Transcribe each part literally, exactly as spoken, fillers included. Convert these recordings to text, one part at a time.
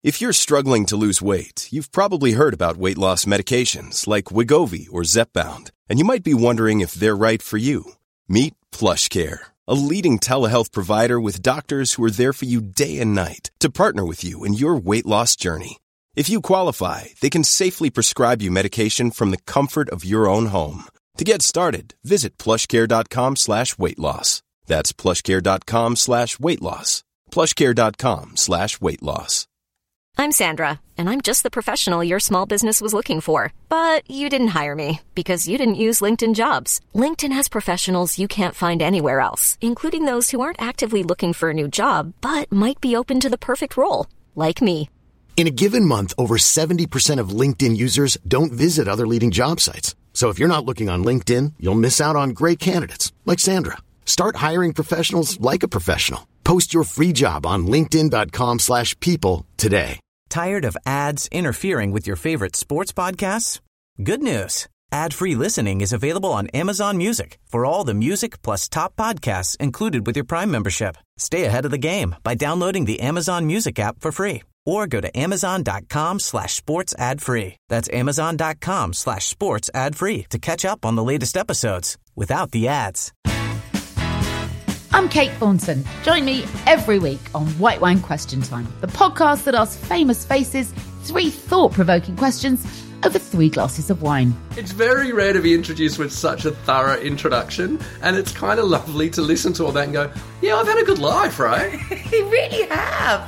If you're struggling to lose weight, you've probably heard about weight loss medications like Wegovy or Zepbound, and you might be wondering if they're right for you. Meet PlushCare, a leading telehealth provider with doctors who are there for you day and night to partner with you in your weight loss journey. If you qualify, they can safely prescribe you medication from the comfort of your own home. To get started, visit plushcare.com slash weight loss. That's plushcare.com slash weight loss. plushcare.com slash weight loss. I'm Sandra, and I'm just the professional your small business was looking for. But you didn't hire me because you didn't use LinkedIn Jobs. LinkedIn has professionals you can't find anywhere else, including those who aren't actively looking for a new job, but might be open to the perfect role, like me. In a given month, over seventy percent of LinkedIn users don't visit other leading job sites. So if you're not looking on LinkedIn, you'll miss out on great candidates, like Sandra. Start hiring professionals like a professional. Post your free job on linkedin.com slash people today. Tired of ads interfering with your favorite sports podcasts? Good news. Ad-free listening is available on Amazon Music for all the music plus top podcasts included with your Prime membership. Stay ahead of the game by downloading the Amazon Music app for free or go to amazon.com slash sports ad free. That's amazon.com slash sports ad free to catch up on the latest episodes without the ads. I'm Kate Thornton. Join me every week on White Wine Question Time, the podcast that asks famous faces three thought-provoking questions over three glasses of wine. It's very rare to be introduced with such a thorough introduction, and it's kind of lovely to listen to all that and go, yeah, I've had a good life, right? You really have.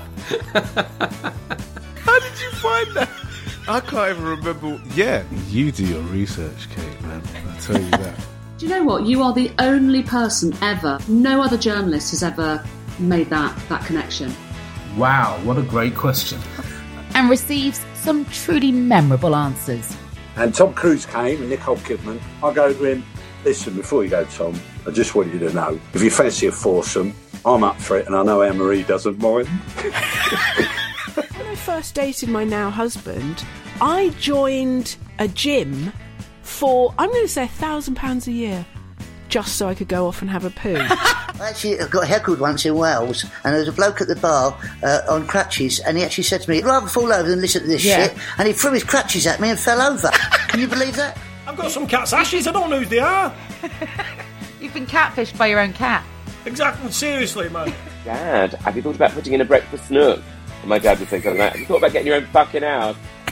How did you find that? I can't even remember. Yeah, you do your research, Kate, man. I'll tell you that. Do you know what? You are the only person ever, no other journalist has ever made that, that connection. Wow, what a great question. And receives some truly memorable answers. And Tom Cruise came and Nicole Kidman. I go to him, listen, before you go, Tom, I just want you to know, if you fancy a foursome, I'm up for it and I know Anne-Marie doesn't mind. When I first dated my now husband, I joined a gym for, I'm going to say, a thousand pounds a year, just so I could go off and have a poo. I actually got heckled once in Wales, and there was a bloke at the bar uh, on crutches, and he actually said to me, I'd rather fall over than listen to this Yeah. shit, and he threw his crutches at me and fell over. Can you believe that? I've got some cat's ashes, I don't know who they are. You've been catfished by your own cat. Exactly, seriously, man. Dad, have you thought about putting in a breakfast nook? And my dad would say something like, have you thought about getting your own fucking house?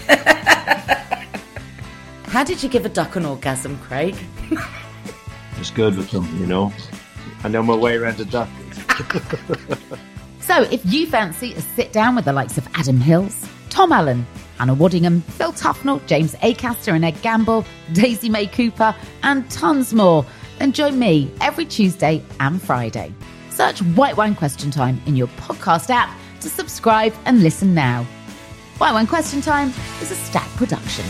How did you give a duck an orgasm, Craig? It's good with them, you know. I know my way around a duck. So if you fancy a sit-down with the likes of Adam Hills, Tom Allen, Anna Waddingham, Phil Tufnell, James Acaster and Ed Gamble, Daisy May Cooper, and tons more, then join me every Tuesday and Friday. Search White Wine Question Time in your podcast app to subscribe and listen now. White Wine Question Time is a Stack production.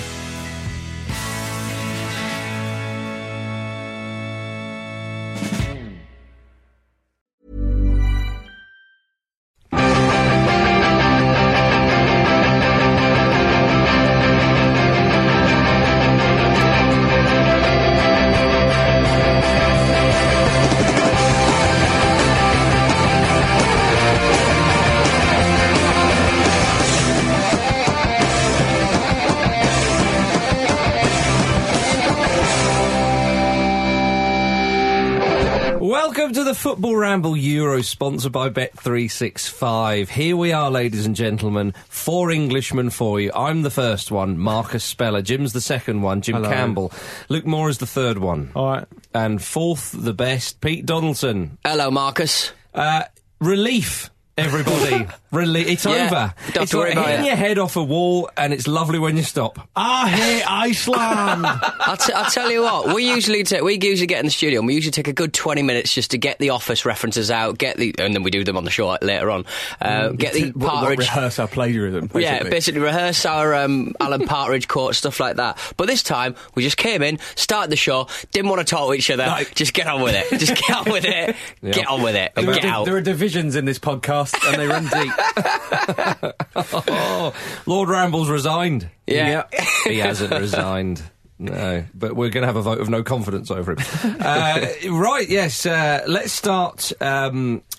Welcome to the Football Ramble Euro, sponsored by Bet three sixty-five. Here we are, ladies and gentlemen, four Englishmen for you. I'm the first one, Marcus Speller. Jim's the second one, Jim Hello. Campbell. Luke Moore is the third one. All right. And fourth, the best, Pete Donaldson. Hello, Marcus. Uh, relief, everybody. Relief. It's Yeah, over. don't It's worry like about hitting it. your head off a wall, and it's lovely when you stop. I hate Iceland. I'll, t- I'll tell you what, we usually ta- we usually get in the studio and we usually take a good twenty minutes just to get the Office references out, get the, and then we do them on the show later on. Uh, get the What- what Partridge. rehearse our plagiarism, basically. Yeah, basically rehearse our um, Alan Partridge quote, stuff like that. But this time, we just came in, started the show, didn't want to talk to each other, Like- just get on with it. Just get on with it, Yep. get on with it, and There are, get di- out. there are divisions in this podcast, and they run deep. Oh, Lord Ramble's resigned. Yeah. He hasn't resigned. No, but we're going to have a vote of no confidence over him. Uh, right, yes, uh, let's start um,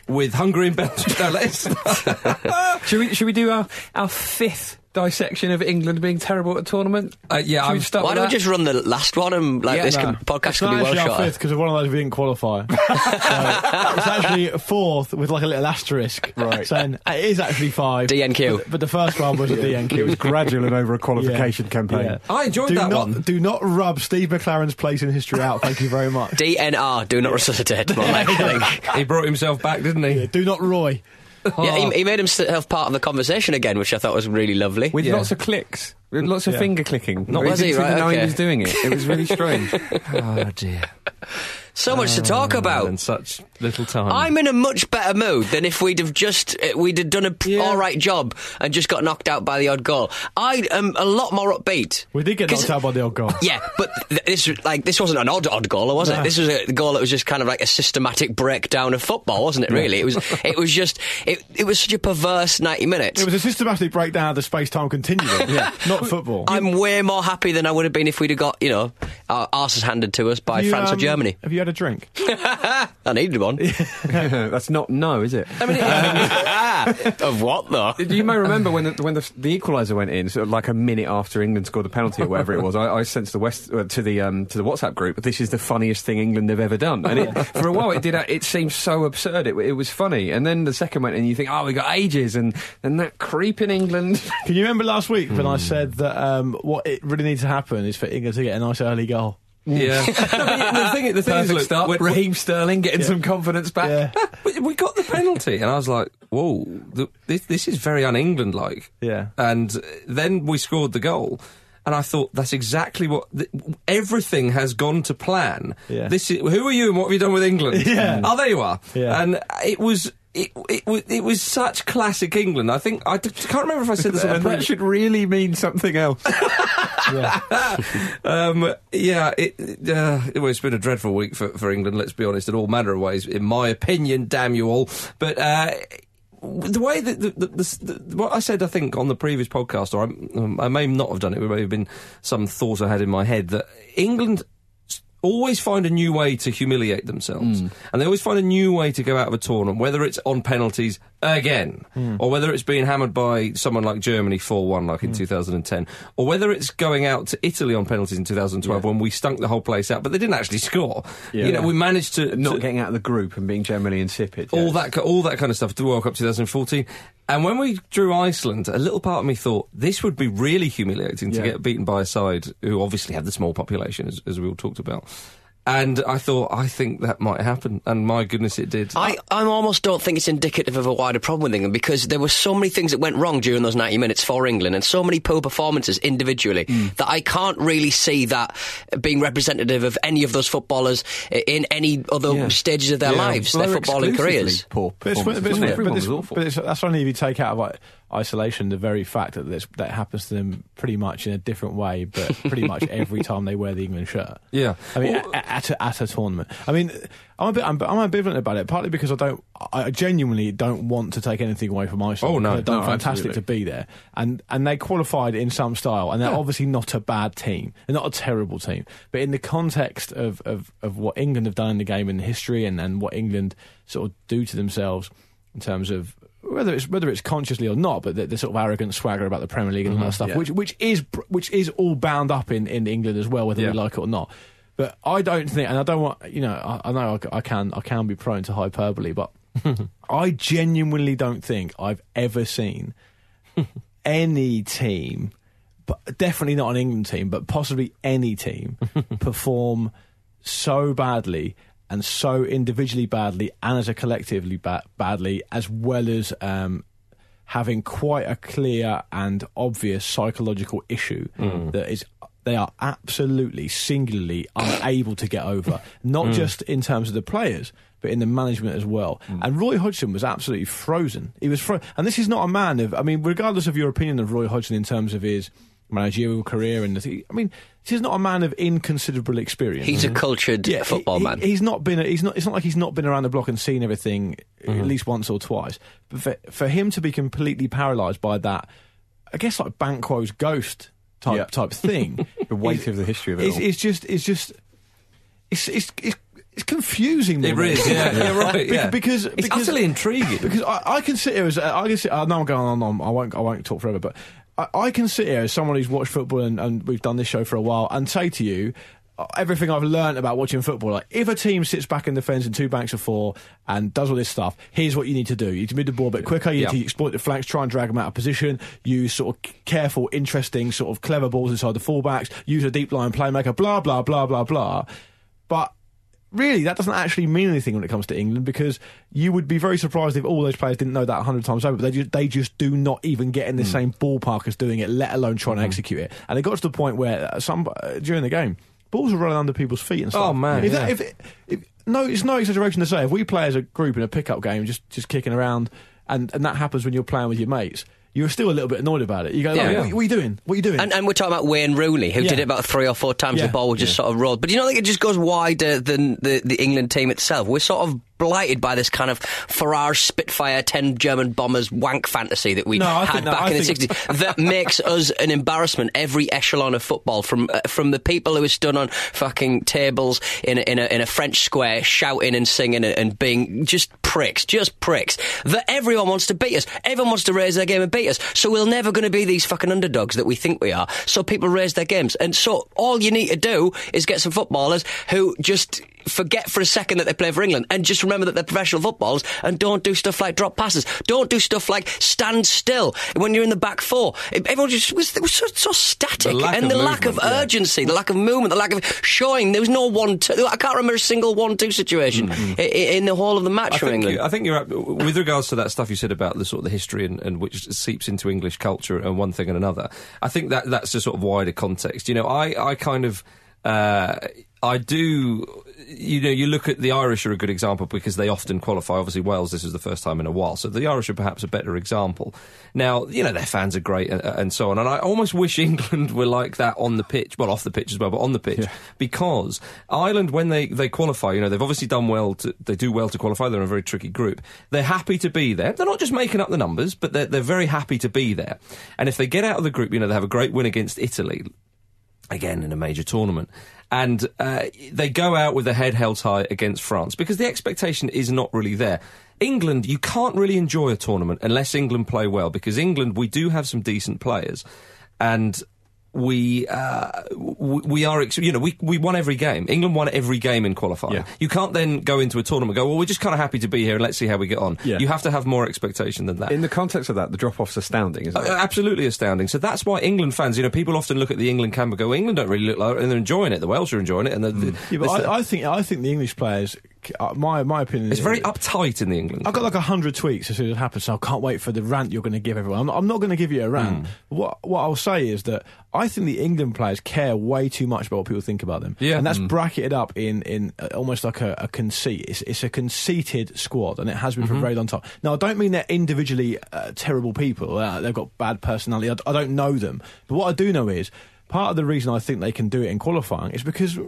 with Hungary and Belgium. No, let's. should we? Should we do our our fifth dissection of England being terrible at a tournament? Uh, yeah, Should we start Why with don't that? we just run the last one and like Yeah, this no. can, podcast It's can not be well actually our shot. fifth because of one of those we didn't qualify. So, it's actually fourth with like a little asterisk, Right. saying it is actually five. D N Q. But, but the first one was a D N Q. It was gradual and over a qualification Yeah. campaign. Yeah. I enjoyed do that not, one. Do not rub Steve McLaren's place in history out. Thank you very much. D N R, do not resuscitate. More like, I think. He brought himself back, didn't he? Yeah, do not Roy. Yeah, he, he made himself part of the conversation again, which I thought was really lovely. With Yeah. lots of clicks, with lots of Yeah. finger clicking. Not was he, didn't right, even know okay. he was doing it. It was really strange. Oh dear. So much to talk about. And such little time. I'm in a much better mood than if we'd have just uh, we'd have done a p- all right job and just got knocked out by the odd goal. I am a lot more upbeat. We did get 'Cause- knocked out by the odd goal. Yeah, but th- this like this wasn't an odd odd goal, was No. it? This was a goal that was just kind of like a systematic breakdown of football, wasn't it? Really, it was. It was just it. It was such a perverse ninety minutes. It was a systematic breakdown of the space-time continuum. Yeah, not football. I'm way more happy than I would have been if we'd have got, you know, our arses handed to us by Have you, France or um, Germany. Have you had a drink? I needed one. That's not no, is it? I mean, of what though? You may remember when the, when the, the equaliser went in, sort of like a minute after England scored the penalty or whatever it was. I, I sent to the West uh, to the um, to the WhatsApp group, "This is the funniest thing England have ever done." And it, for a while, it did. It seemed so absurd. It, it was funny, and then the second went, and you think, "Oh, we got ages," and then that creep in England. Can you remember last week when I said that um, what it really needs to happen is for England to get a nice early goal? Yeah. No, but the thing, the thing is, Perfect look, start. when- Raheem Sterling getting some confidence back. Yeah. we we got the penalty, and I was like, "Whoa, th- this, this is very un-England-like." Yeah. And then we scored the goal, and I thought that's exactly what th- everything has gone to plan. Yeah. This is who are you, and what have you done with England? Yeah. Oh, there you are. Yeah. And it was. It, it, was, it was such classic England. I think I d- can't remember if I said this on the And pre- that should really mean something else. um, yeah, it, uh, well, it's been a dreadful week for, for England, let's be honest, in all manner of ways, in my opinion, damn you all. But uh, the way that the, the, the, the, what I said, I think, on the previous podcast, or I, um, I may not have done it, it may have been some thought I had in my head, that England always find a new way to humiliate themselves. Mm. And they always find a new way to go out of a tournament, whether it's on penalties again, Mm. or whether it's being hammered by someone like Germany four one, like in two thousand ten, or whether it's going out to Italy on penalties in two thousand twelve when we stunk the whole place out, but they didn't actually score. Yeah. You know, we managed to... Not to- getting out of the group and being generally insipid. all yes. that, ki- all that kind of stuff to the World Cup twenty fourteen. And when we drew Iceland, a little part of me thought this would be really humiliating to Yeah. get beaten by a side who obviously had the small population, as, as we all talked about. And I thought, I think that might happen, and my goodness, it did. I, I almost don't think it's indicative of a wider problem with England, because there were so many things that went wrong during those ninety minutes for England, and so many poor performances individually, that I can't really see that being representative of any of those footballers in any other Yeah. stages of their Yeah. lives, Well, their they're footballing exclusively careers. Poor But, it's, but, performances, it's, wasn't it? but, Everyone it's, was awful. but it's, that's only if you take out of like, isolation the very fact that this, that happens to them pretty much in a different way, but pretty much every time they wear the England shirt. Yeah. I mean, Well- at, at, a, at a tournament. I mean, I'm a bit, I'm, I'm ambivalent about it, partly because I don't, I genuinely don't want to take anything away from Iceland. Oh, no. They've done No, fantastic absolutely. to be there, and and they qualified in some style, and they're Yeah. obviously not a bad team. They're not a terrible team, but in the context of of, of what England have done in the game in history, and, and what England sort of do to themselves in terms of whether it's whether it's consciously or not, but the, the sort of arrogant swagger about the Premier League and all that stuff, yeah. which which is which is all bound up in, in England as well, whether Yeah. we like it or not. But I don't think, and I don't want, you know, I, I know I, I can I can be prone to hyperbole, but I genuinely don't think I've ever seen any team, but definitely not an England team, but possibly any team, perform so badly and so individually badly and as a collectively ba- badly, as well as um, having quite a clear and obvious psychological issue that is they are absolutely singularly unable to get over, not just in terms of the players but in the management as well. And Roy Hodgson was absolutely frozen. He was fro- and this is not a man of, I mean, regardless of your opinion of Roy Hodgson in terms of his managerial career and the th- I mean, this is not a man of inconsiderable experience. He's a cultured Yeah, football he- man. He's not been. A, he's not. It's not like he's not been around the block and seen everything at least once or twice. But for, for him to be completely paralysed by that, I guess like Banquo's ghost type Yeah. type thing, The weight is- of the history of it is, all. is just. It's just. It's. It's. it's It's confusing. It is, yeah, yeah, right. Yeah. Because, it's because utterly intriguing. Because I, I can sit here as I can sit. I know I'm going on. on I won't. I won't talk forever. But I, I can sit here as someone who's watched football and, and we've done this show for a while and say to you everything I've learned about watching football. Like, if a team sits back in the fence in two banks of four and does all this stuff, here's what you need to do. You need to move the ball a bit quicker. You yeah. need to exploit the flanks, try and drag them out of position. Use sort of careful, interesting, sort of clever balls inside the fullbacks. Use a deep line playmaker. Blah blah blah blah blah. But really, that doesn't actually mean anything when it comes to England, because you would be very surprised if all those players didn't know that a hundred times over. But they just, they just do not even get in the mm. same ballpark as doing it, let alone trying mm-hmm. to execute it. And it got to the point where some uh, during the game, balls were running under people's feet and stuff. Oh man! If yeah. that, if, it, if no, it's no exaggeration to say, if we play as a group in a pickup game, just just kicking around, and, and that happens when you're playing with your mates, you're still a little bit annoyed about it. You go, yeah, like, yeah. What, what are you doing? What are you doing? And, and we're talking about Wayne Rooney, who yeah. did it about three or four times. Yeah. The ball would just yeah. sort of roll. But do you not think it just goes wider than the, the England team itself? We're sort of blighted by this kind of Farage Spitfire ten German bombers wank fantasy that we no, had no, back I in the think... sixties that makes us an embarrassment every echelon of football, from uh, from the people who are stood on fucking tables in a, in a, in a French square shouting and singing and, and being just pricks, just pricks, that everyone wants to beat us. Everyone wants to raise their game and beat us. So we're never going to be these fucking underdogs that we think we are. So people raise their games. And so all you need to do is get some footballers who just forget for a second that they play for England and just remember that they're professional footballers and don't do stuff like drop passes. Don't do stuff like stand still when you're in the back four. Everyone just was, it was so, so static. The and the movement, lack of yeah. urgency, the lack of movement, the lack of showing. There was no one two. I can't remember a single one two situation mm-hmm. in, in the whole of the match I from think England. You, I think you're right. With regards to that stuff you said about the sort of the history and, and which seeps into English culture and one thing and another, I think that that's a sort of wider context. You know, I, I kind of... Uh, I do, you know, you look at the Irish are a good example because they often qualify. Obviously, Wales, this is the first time in a while. So the Irish are perhaps a better example. Now, you know, their fans are great and, and so on. And I almost wish England were like that on the pitch. Well, off the pitch as well, but on the pitch. Yeah. Because Ireland, when they, they qualify, you know, they've obviously done well to, they do well to qualify. They're in a very tricky group. They're happy to be there. They're not just making up the numbers, but they're, they're very happy to be there. And if they get out of the group, you know, they have a great win against Italy, again, in a major tournament. And uh, they go out with their head held high against France because the expectation is not really there. England, you can't really enjoy a tournament unless England play well, because England, we do have some decent players, and we uh, we, we are, you know, we we won every game. England won every game in qualifying. Yeah. You can't then go into a tournament and go, well, we're just kind of happy to be here and let's see how we get on. Yeah. You have to have more expectation than that. In the context of that, the drop-off's astounding, isn't it? Uh, absolutely astounding. So that's why England fans, you know, people often look at the England camp and go, England don't really look like, and they're enjoying it. The Welsh are enjoying it. And the, mm. the, yeah, but I, I think I think the English players, uh, my my opinion, it's is very uptight in the England. I've got like a hundred tweets as soon as it happens, so I can't wait for the rant you're going to give everyone. I'm not, I'm not going to give you a rant. Mm. What what I'll say is that I think the England players care way too much about what people think about them. Yeah. And that's mm. bracketed up in, in uh, almost like a, a conceit. It's, it's a conceited squad, and it has been mm-hmm. for a very long time. Now, I don't mean they're individually uh, terrible people. Uh, they've got bad personality. I, I don't know them. But what I do know is, part of the reason I think they can do it in qualifying is because...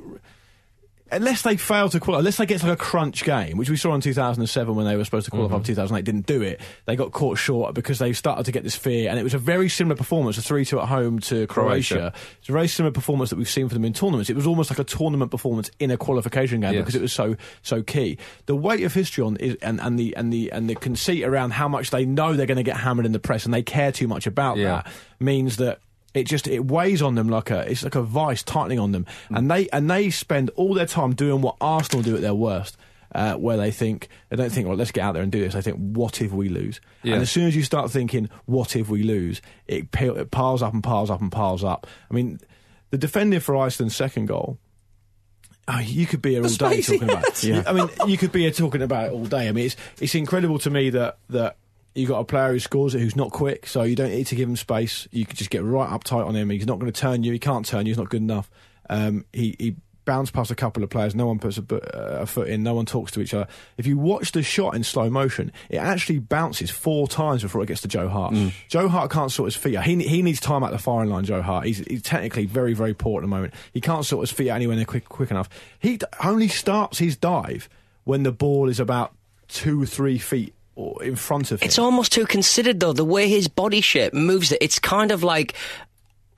unless they fail to qualify, unless they get like a crunch game, which we saw in two thousand seven when they were supposed to qualify mm-hmm. for two thousand eight, didn't do it. They got caught short because they started to get this fear, and it was a very similar performance, a three two at home to Croatia. Croatia. It's a very similar performance that we've seen for them in tournaments. It was almost like a tournament performance in a qualification game yes. because it was so so key. The weight of history on is, and, and the and the and the conceit around how much they know they're going to get hammered in the press and they care too much about yeah. that means that it just it weighs on them like a it's like a vice tightening on them, mm. and they and they spend all their time doing what Arsenal do at their worst, uh, where they think they don't think, well, let's get out there and do this. They think, what if we lose? Yeah. And as soon as you start thinking, what if we lose, it, it piles up and piles up and piles up. I mean, the defending for Iceland's second goal. Oh, you could be here all day talking about it. Yeah. I mean, you could be here talking about it all day. I mean, it's it's incredible to me that that. You've got a player who scores it who's not quick, so you don't need to give him space. You could just get right up tight on him. He's not going to turn you. He can't turn you. He's not good enough. Um, he, he bounced past a couple of players. No one puts a, a foot in. No one talks to each other. If you watch the shot in slow motion, it actually bounces four times before it gets to Joe Hart. Mm. Joe Hart can't sort his feet out. He, he needs time at the firing line, Joe Hart. He's, he's technically very, very poor at the moment. He can't sort his feet out anywhere near quick, quick enough. He d- only starts his dive when the ball is about two, three feet in front of him. It's almost too considered, though, the way his body shape moves it. It's kind of like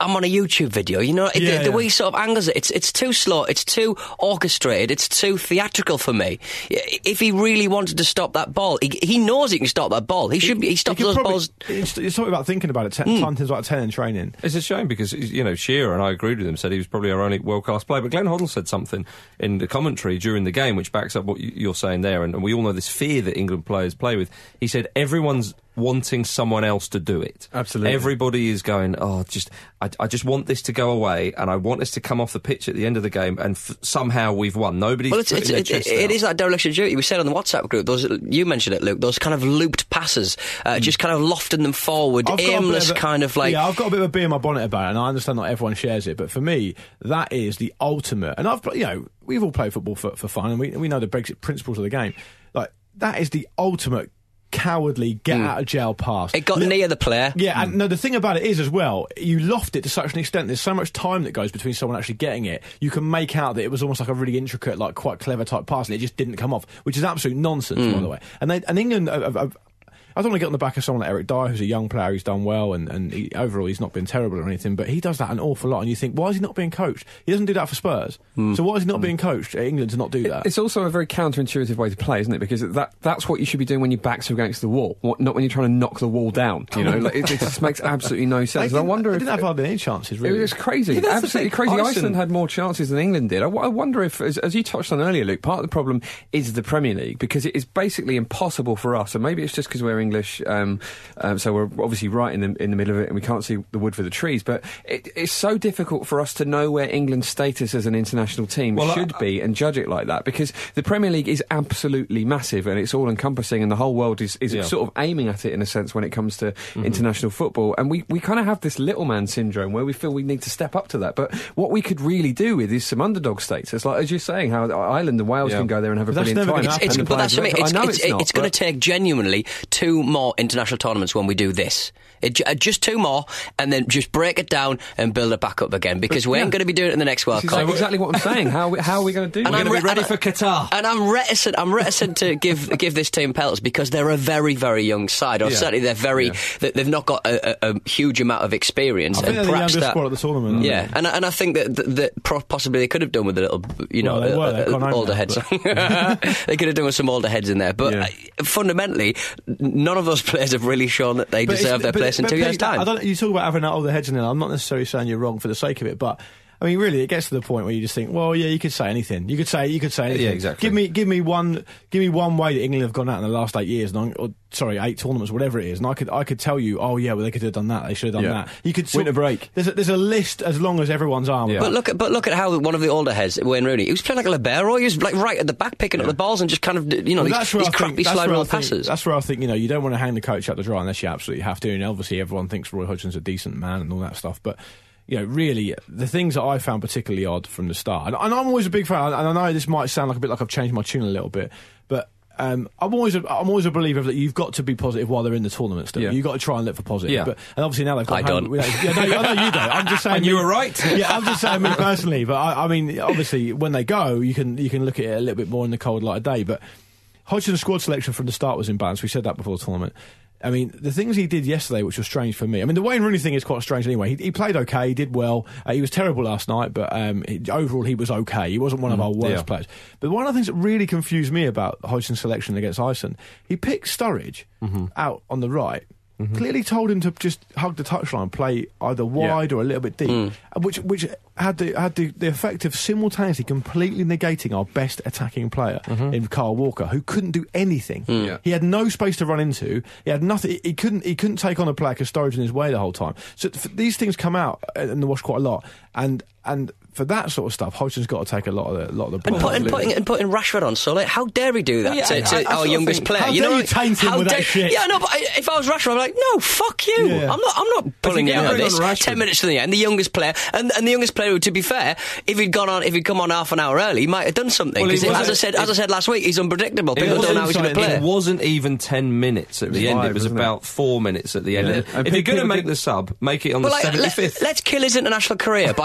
I'm on a YouTube video. You know, it, Yeah, the, the yeah. way he sort of angles it, it's it's too slow, it's too orchestrated, it's too theatrical for me. If he really wanted to stop that ball, he, he knows he can stop that ball. He should be. He stops could those probably- balls. It's, it's something about thinking about it. Ten, Mm. Time things like ten in training. It's a shame because, you know, Shearer, and I agreed with him, said he was probably our only world-class player. But Glenn Hoddle said something in the commentary during the game which backs up what you- you're saying there, and, and we all know this fear that England players play with. He said everyone's wanting someone else to do it. Absolutely. Everybody is going, oh, just I, I just want this to go away, and I want us to come off the pitch at the end of the game, and f- somehow we've won. Nobody's Well, it's, putting it's, their it, chest it out. is that dereliction of duty. We said on the WhatsApp group, those you mentioned it, Luke, those kind of looped passes, uh, just kind of lofting them forward, I've got a bit aimless of a- kind of like... Yeah, I've got a bit of a bee in my bonnet about it, and I understand not everyone shares it, but for me, that is the ultimate. And I've, you know, we've all played football for, for fun, and we we know the basic principles of the game. Like, that is the ultimate cowardly get out of jail pass. It got Li- near the player. Yeah, and no, the thing about it is as well, you loft it to such an extent, there's so much time that goes between someone actually getting it, you can make out that it was almost like a really intricate, like quite clever type pass, and it just didn't come off, which is absolute nonsense, by the way. And they, and England, uh, uh, uh, I don't want to get on the back of someone like Eric Dyer, who's a young player, he's done well, and, and he, overall he's not been terrible or anything, but he does that an awful lot, and you think, why is he not being coached? He doesn't do that for Spurs. So why is he not being coached at England to not do that? It's also a very counterintuitive way to play, isn't it? Because that that's what you should be doing when your backs are against the wall, what, not when you're trying to knock the wall down. You know, like, it, it just makes absolutely no sense. They I wonder they if didn't have hardly any chances, really. It was crazy, Yeah, that's the absolutely thing. crazy. Iceland- Iceland had more chances than England did. I, w- I wonder if, as, as you touched on earlier, Luke, part of the problem is the Premier League, because it is basically impossible for us, and maybe it's just because we're English, um, um, so we're obviously right in the in the middle of it, and we can't see the wood for the trees. But it, it's so difficult for us to know where England's status as an international team Well, should I- be and judge it like that, because the Premier League is absolutely massive and it's all encompassing, and the whole world is, is Yeah. sort of aiming at it in a sense when it comes to international football. And we, we kind of have this little man syndrome where we feel we need to step up to that. But what we could really do with is some underdog status, like as you're saying, how Ireland and Wales Yeah. can go there and have a But that's brilliant never time. gonna happen. It's, And the but that's players- something. It's, I know it's, it's, not, it's going but- to take genuinely two more international tournaments when we do this. It, ju- uh, just two more, and then just break it down and build it back up again. Because we yeah. ain't going to be doing it in the next World This Cup. is exactly what I'm saying. How, we- how are we going to do And it? I'm We're re- going to be ready and I- for Qatar. And I'm reticent. I'm reticent to give give this team pelts because they're a very, very young side. Or Yeah. certainly they're very. Yeah. They, they've not got a, a, a huge amount of experience. I think and they're the perhaps youngest that, squad at the tournament. Yeah, and I- and I think that, that, that pro- possibly they could have done with a little, you know, Well, they were. uh, They've uh, gone home older now, heads. but- They could have done with some older heads in there. But Yeah. uh, fundamentally, none of those players have really shown that they But deserve it's- their but- place in but two Pete, years' time. I don't, you talk about having older heads in there. I'm not necessarily saying you're wrong for the sake of it, but I mean, really, it gets to the point where you just think, well, yeah, you could say anything. You could say, you could say anything. Yeah, exactly. Give me, give me one, give me one way that England have gone out in the last eight years, and I, or sorry, eight tournaments, whatever it is, and I could, I could tell you, oh yeah, well they could have done that. They should have done Yeah. that. You could Winter break. There's a, there's a list as long as everyone's arm. Yeah. But look at but look at how one of the older heads, Wayne Rooney, he was playing like a libero. He was like right at the back, picking up the balls and just kind of you know Well, these, that's where these I think- crappy that's slide where I roll think- passes. That's where I think, you know, you don't want to hang the coach out to dry unless you absolutely have to. And obviously, everyone thinks Roy Hodgson's a decent man and all that stuff. But, you know, really, the things that I found particularly odd from the start, and, and I'm always a big fan, and I know this might sound like a bit like I've changed my tune a little bit, but um, I'm always a, I'm always a believer that you've got to be positive while they're in the tournament still. Yeah. You've got to try and look for positive. Yeah. But, and obviously now they've got I home, don't. you know, yeah, no, I know you don't. I'm just saying. And you me- were right. Yeah, I'm just saying me personally. But I, I mean, obviously, when they go, you can you can look at it a little bit more in the cold light of day. But Hodgson's squad selection from the start was imbalanced. We said that before the tournament. I mean, the things he did yesterday, which was strange for me. I mean, the Wayne Rooney thing is quite strange anyway. He, he played okay, he did well. Uh, he was terrible last night, but um, he, overall he was okay. He wasn't one of our worst yeah. players. But one of the things that really confused me about Hodgson's selection against Iceland, he picked Sturridge out on the right. Clearly told him to just hug the touchline, play either wide or a little bit deep, Mm. uh, which which had the had the, the effect of simultaneously completely negating our best attacking player in Kyle Walker, who couldn't do anything. Yeah. He had no space to run into. He had nothing. He couldn't. He couldn't take on a player because Sturridge in his way the whole time. So th- these things come out in the wash quite a lot, and and. For that sort of stuff, Hodgson's got to take a lot of the lot of the And, blame. put, and, putting, and putting Rashford on Solid, how dare he do that Yeah, to, I- to I- I our sort of youngest think, player? how you dare know, you taint him how with that dare- shit? Yeah, no, but I, if I was Rashford, I'd be like, no, fuck you. Yeah. I'm not. I'm not pulling you you out of bring this. on Rashford- Ten minutes to the end, the youngest player, and and the youngest player. To be fair, if he'd gone on, if he'd come on half an hour early, he might have done something. Well, he Because as I wasn't- said, as I said last week, he's unpredictable. People don't know how he's going to play. It wasn't even ten minutes at the It was end. five, It was wasn't it? about four minutes at the end. Yeah. And And if you're people going to make didn't- the sub, make it on But the like, let, seventy-fifth. let's kill his international career by really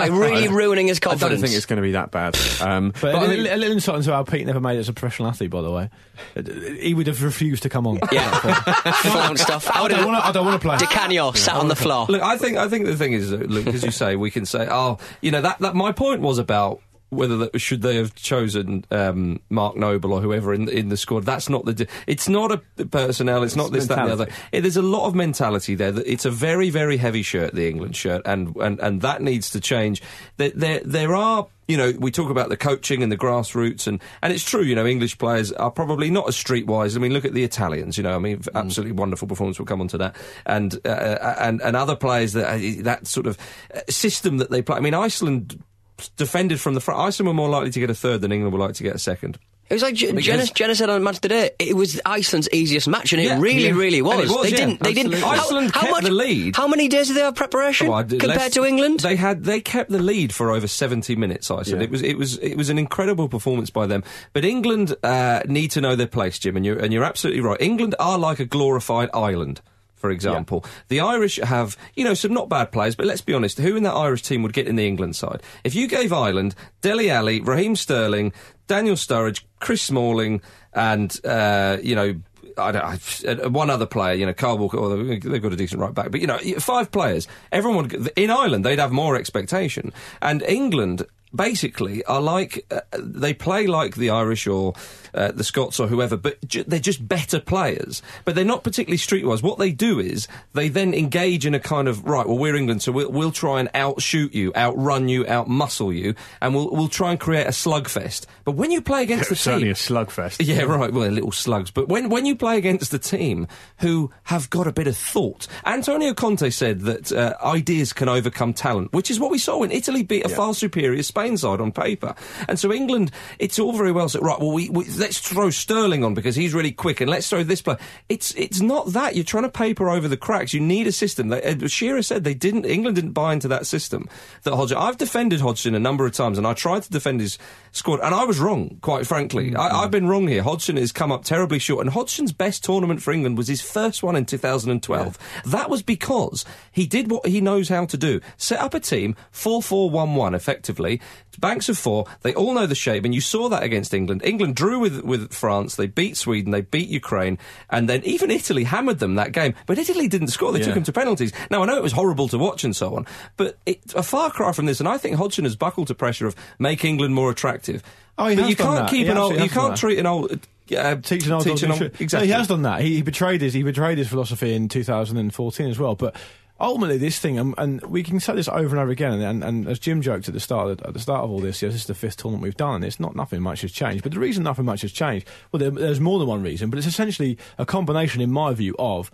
really ruining his I confidence. don't think it's going to be that bad. Um, But, but a, I mean, little, a little insight into how Pete never made it as a professional athlete, by the way. He would have refused to come on. Yeah. Flount stuff. I don't want to I don't want to play. Di Canio sat on the floor. Look, I think I think the thing is, look, as you say, we can say, oh, you know, that, that my point was about whether that, should they have chosen um, Mark Noble or whoever in in the squad. That's not the. Di- it's not a personnel. It's, it's not this, mentality. that, and the other. It, there's a lot of mentality there. That it's a very, very heavy shirt, the England shirt, and and, and that needs to change. There, there, there are. You know, we talk about the coaching and the grassroots, and, and it's true, you know, English players are probably not as streetwise. I mean, look at the Italians, you know, I mean, mm. absolutely wonderful performance, we'll come on to that. And, uh, and, and other players, that that sort of system that they play. I mean, Iceland defended from the front. Iceland were more likely to get a third than England were likely to get a second. It was like Jenna, Jenna said on Match Today, it was Iceland's easiest match, and it yeah, really, yeah. really was. And it was. They yeah, didn't. They absolutely. didn't. Iceland how, kept how much, the lead. How many days did they have preparation oh, compared less, to England? They had. They kept the lead for over seventy minutes. Iceland. Yeah. It was. It was. It was an incredible performance by them. But England uh, need to know their place, Jim, and you're and you're absolutely right. England are like a glorified island. For example, yeah. the Irish have, you know, some not bad players, but let's be honest, who in that Irish team would get in the England side? If you gave Ireland Dele Alli, Raheem Sterling, Daniel Sturridge, Chris Smalling, and, uh, you know, I don't, I, one other player, you know, Carl Walker, or they've got a decent right back, but, you know, five players, everyone would, in Ireland, they'd have more expectation. And England, basically, are like, uh, they play like the Irish or uh, the Scots or whoever, but ju- they're just better players. But they're not particularly streetwise. What they do is they then engage in a kind of, right, well, we're England, so we'll, we'll try and outshoot you, outrun you, outmuscle you, and we'll we'll try and create a slugfest. But when you play against the team... Certainly a slugfest. Yeah, right, well, little slugs. But when, when you play against the team who have got a bit of thought... Antonio Conte said that uh, ideas can overcome talent, which is what we saw when Italy beat a yeah. far superior Spain side on paper. And so England, it's all very well said, right, well, we, we, let's throw Sterling on because he's really quick, and let's throw this player. It's it's not that. You're trying to paper over the cracks. You need a system. They, uh, Shearer said they didn't, England didn't buy into that system. That Hodgson, I've defended Hodgson a number of times, and I tried to defend his squad, and I was wrong, quite frankly. Mm-hmm. I, I've been wrong here. Hodgson has come up terribly short, and Hodgson's best tournament for England was his first one in two thousand twelve. Yeah. That was because he did what he knows how to do. Set up a team, four four one one, effectively, banks of four, they all know the shape, and you saw that against England. England drew with, with France, they beat Sweden, they beat Ukraine, and then even Italy hammered them that game. But Italy didn't score, they yeah. took them to penalties. Now, I know it was horrible to watch and so on, but it's a far cry from this, and I think Hodgson has buckled to pressure of make England more attractive. Oh, he but has you done can't that. keep He an old, you absolutely has can't done treat an old... Uh, teaching old, teaching old old exactly. No, he has done that. He, he betrayed his he betrayed his philosophy in two thousand fourteen as well. But ultimately, this thing, and, and we can say this over and over again. And, and, and as Jim joked at the start of, at the start of all this, yes, this is the fifth tournament we've done, and it's not nothing much has changed. But the reason nothing much has changed, well, there, there's more than one reason, but it's essentially a combination, in my view, of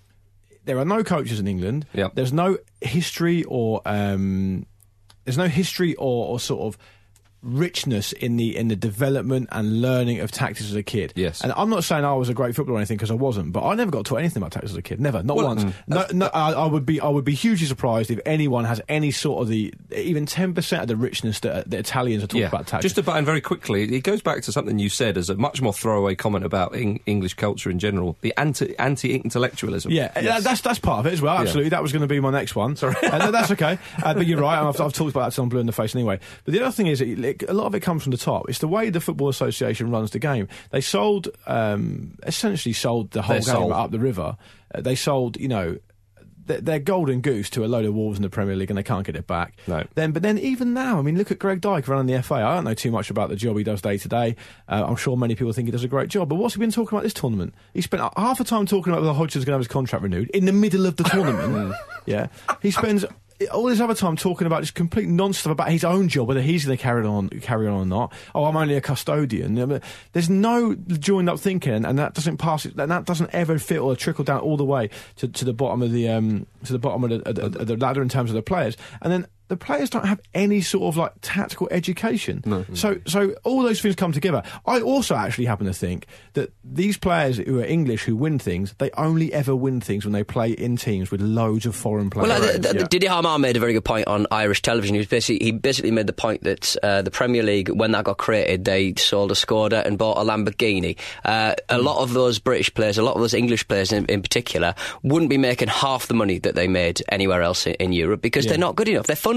there are no coaches in England. Yep. There's no history or um, there's no history or, or sort of richness in the in the development and learning of tactics as a kid. Yes. And I'm not saying I was a great footballer or anything, because I wasn't, but I never got taught anything about tactics as a kid. Never, not well, once. Mm, no, no, I, I would be I would be hugely surprised if anyone has any sort of the even ten percent of the richness that the Italians are talking yeah. about tactics. Just about, and very quickly, it goes back to something you said as a much more throwaway comment about Eng- English culture in general, the anti anti intellectualism. Yeah, yes. that's that's part of it as well. Absolutely, yeah. That was going to be my next one. Sorry, uh, no, that's okay. Uh, but you're right. I've, I've talked about that till I'm blue in the face anyway. But the other thing is, it, it, a lot of it comes from the top. It's the way the Football Association runs the game. They sold, um, essentially sold the whole They're game sold. up the river. Uh, they sold, you know, th- their golden goose to a load of wolves in the Premier League, and they can't get it back. No. Then, but then even now, I mean, look at Greg Dyke running the F A. I don't know too much about the job he does day to day. Uh, I'm sure many people think he does a great job. But what's he been talking about this tournament? He spent half the time talking about whether Hodgson's going to have his contract renewed in the middle of the tournament. Yeah, he spends all this other time talking about just complete non-stuff about his own job, whether he's going to carry on, carry on or not. Oh, I'm only a custodian. There's no joined up thinking, and that doesn't pass. And that doesn't ever fit or trickle down all the way to, to the bottom of the um, to the bottom of the, of, the, of the ladder in terms of the players. And then the players don't have any sort of like tactical education. No. So, so all those things come together. I also actually happen to think that these players who are English who win things, they only ever win things when they play in teams with loads of foreign players. Well, like, the, the, yeah. Didier Hamann made a very good point on Irish television. He was basically he basically made the point that uh, the Premier League, when that got created, they sold a Skoda and bought a Lamborghini. Uh, a Mm. lot of those British players, a lot of those English players in, in particular, wouldn't be making half the money that they made anywhere else in, in Europe because Yeah. they're not good enough. Their funding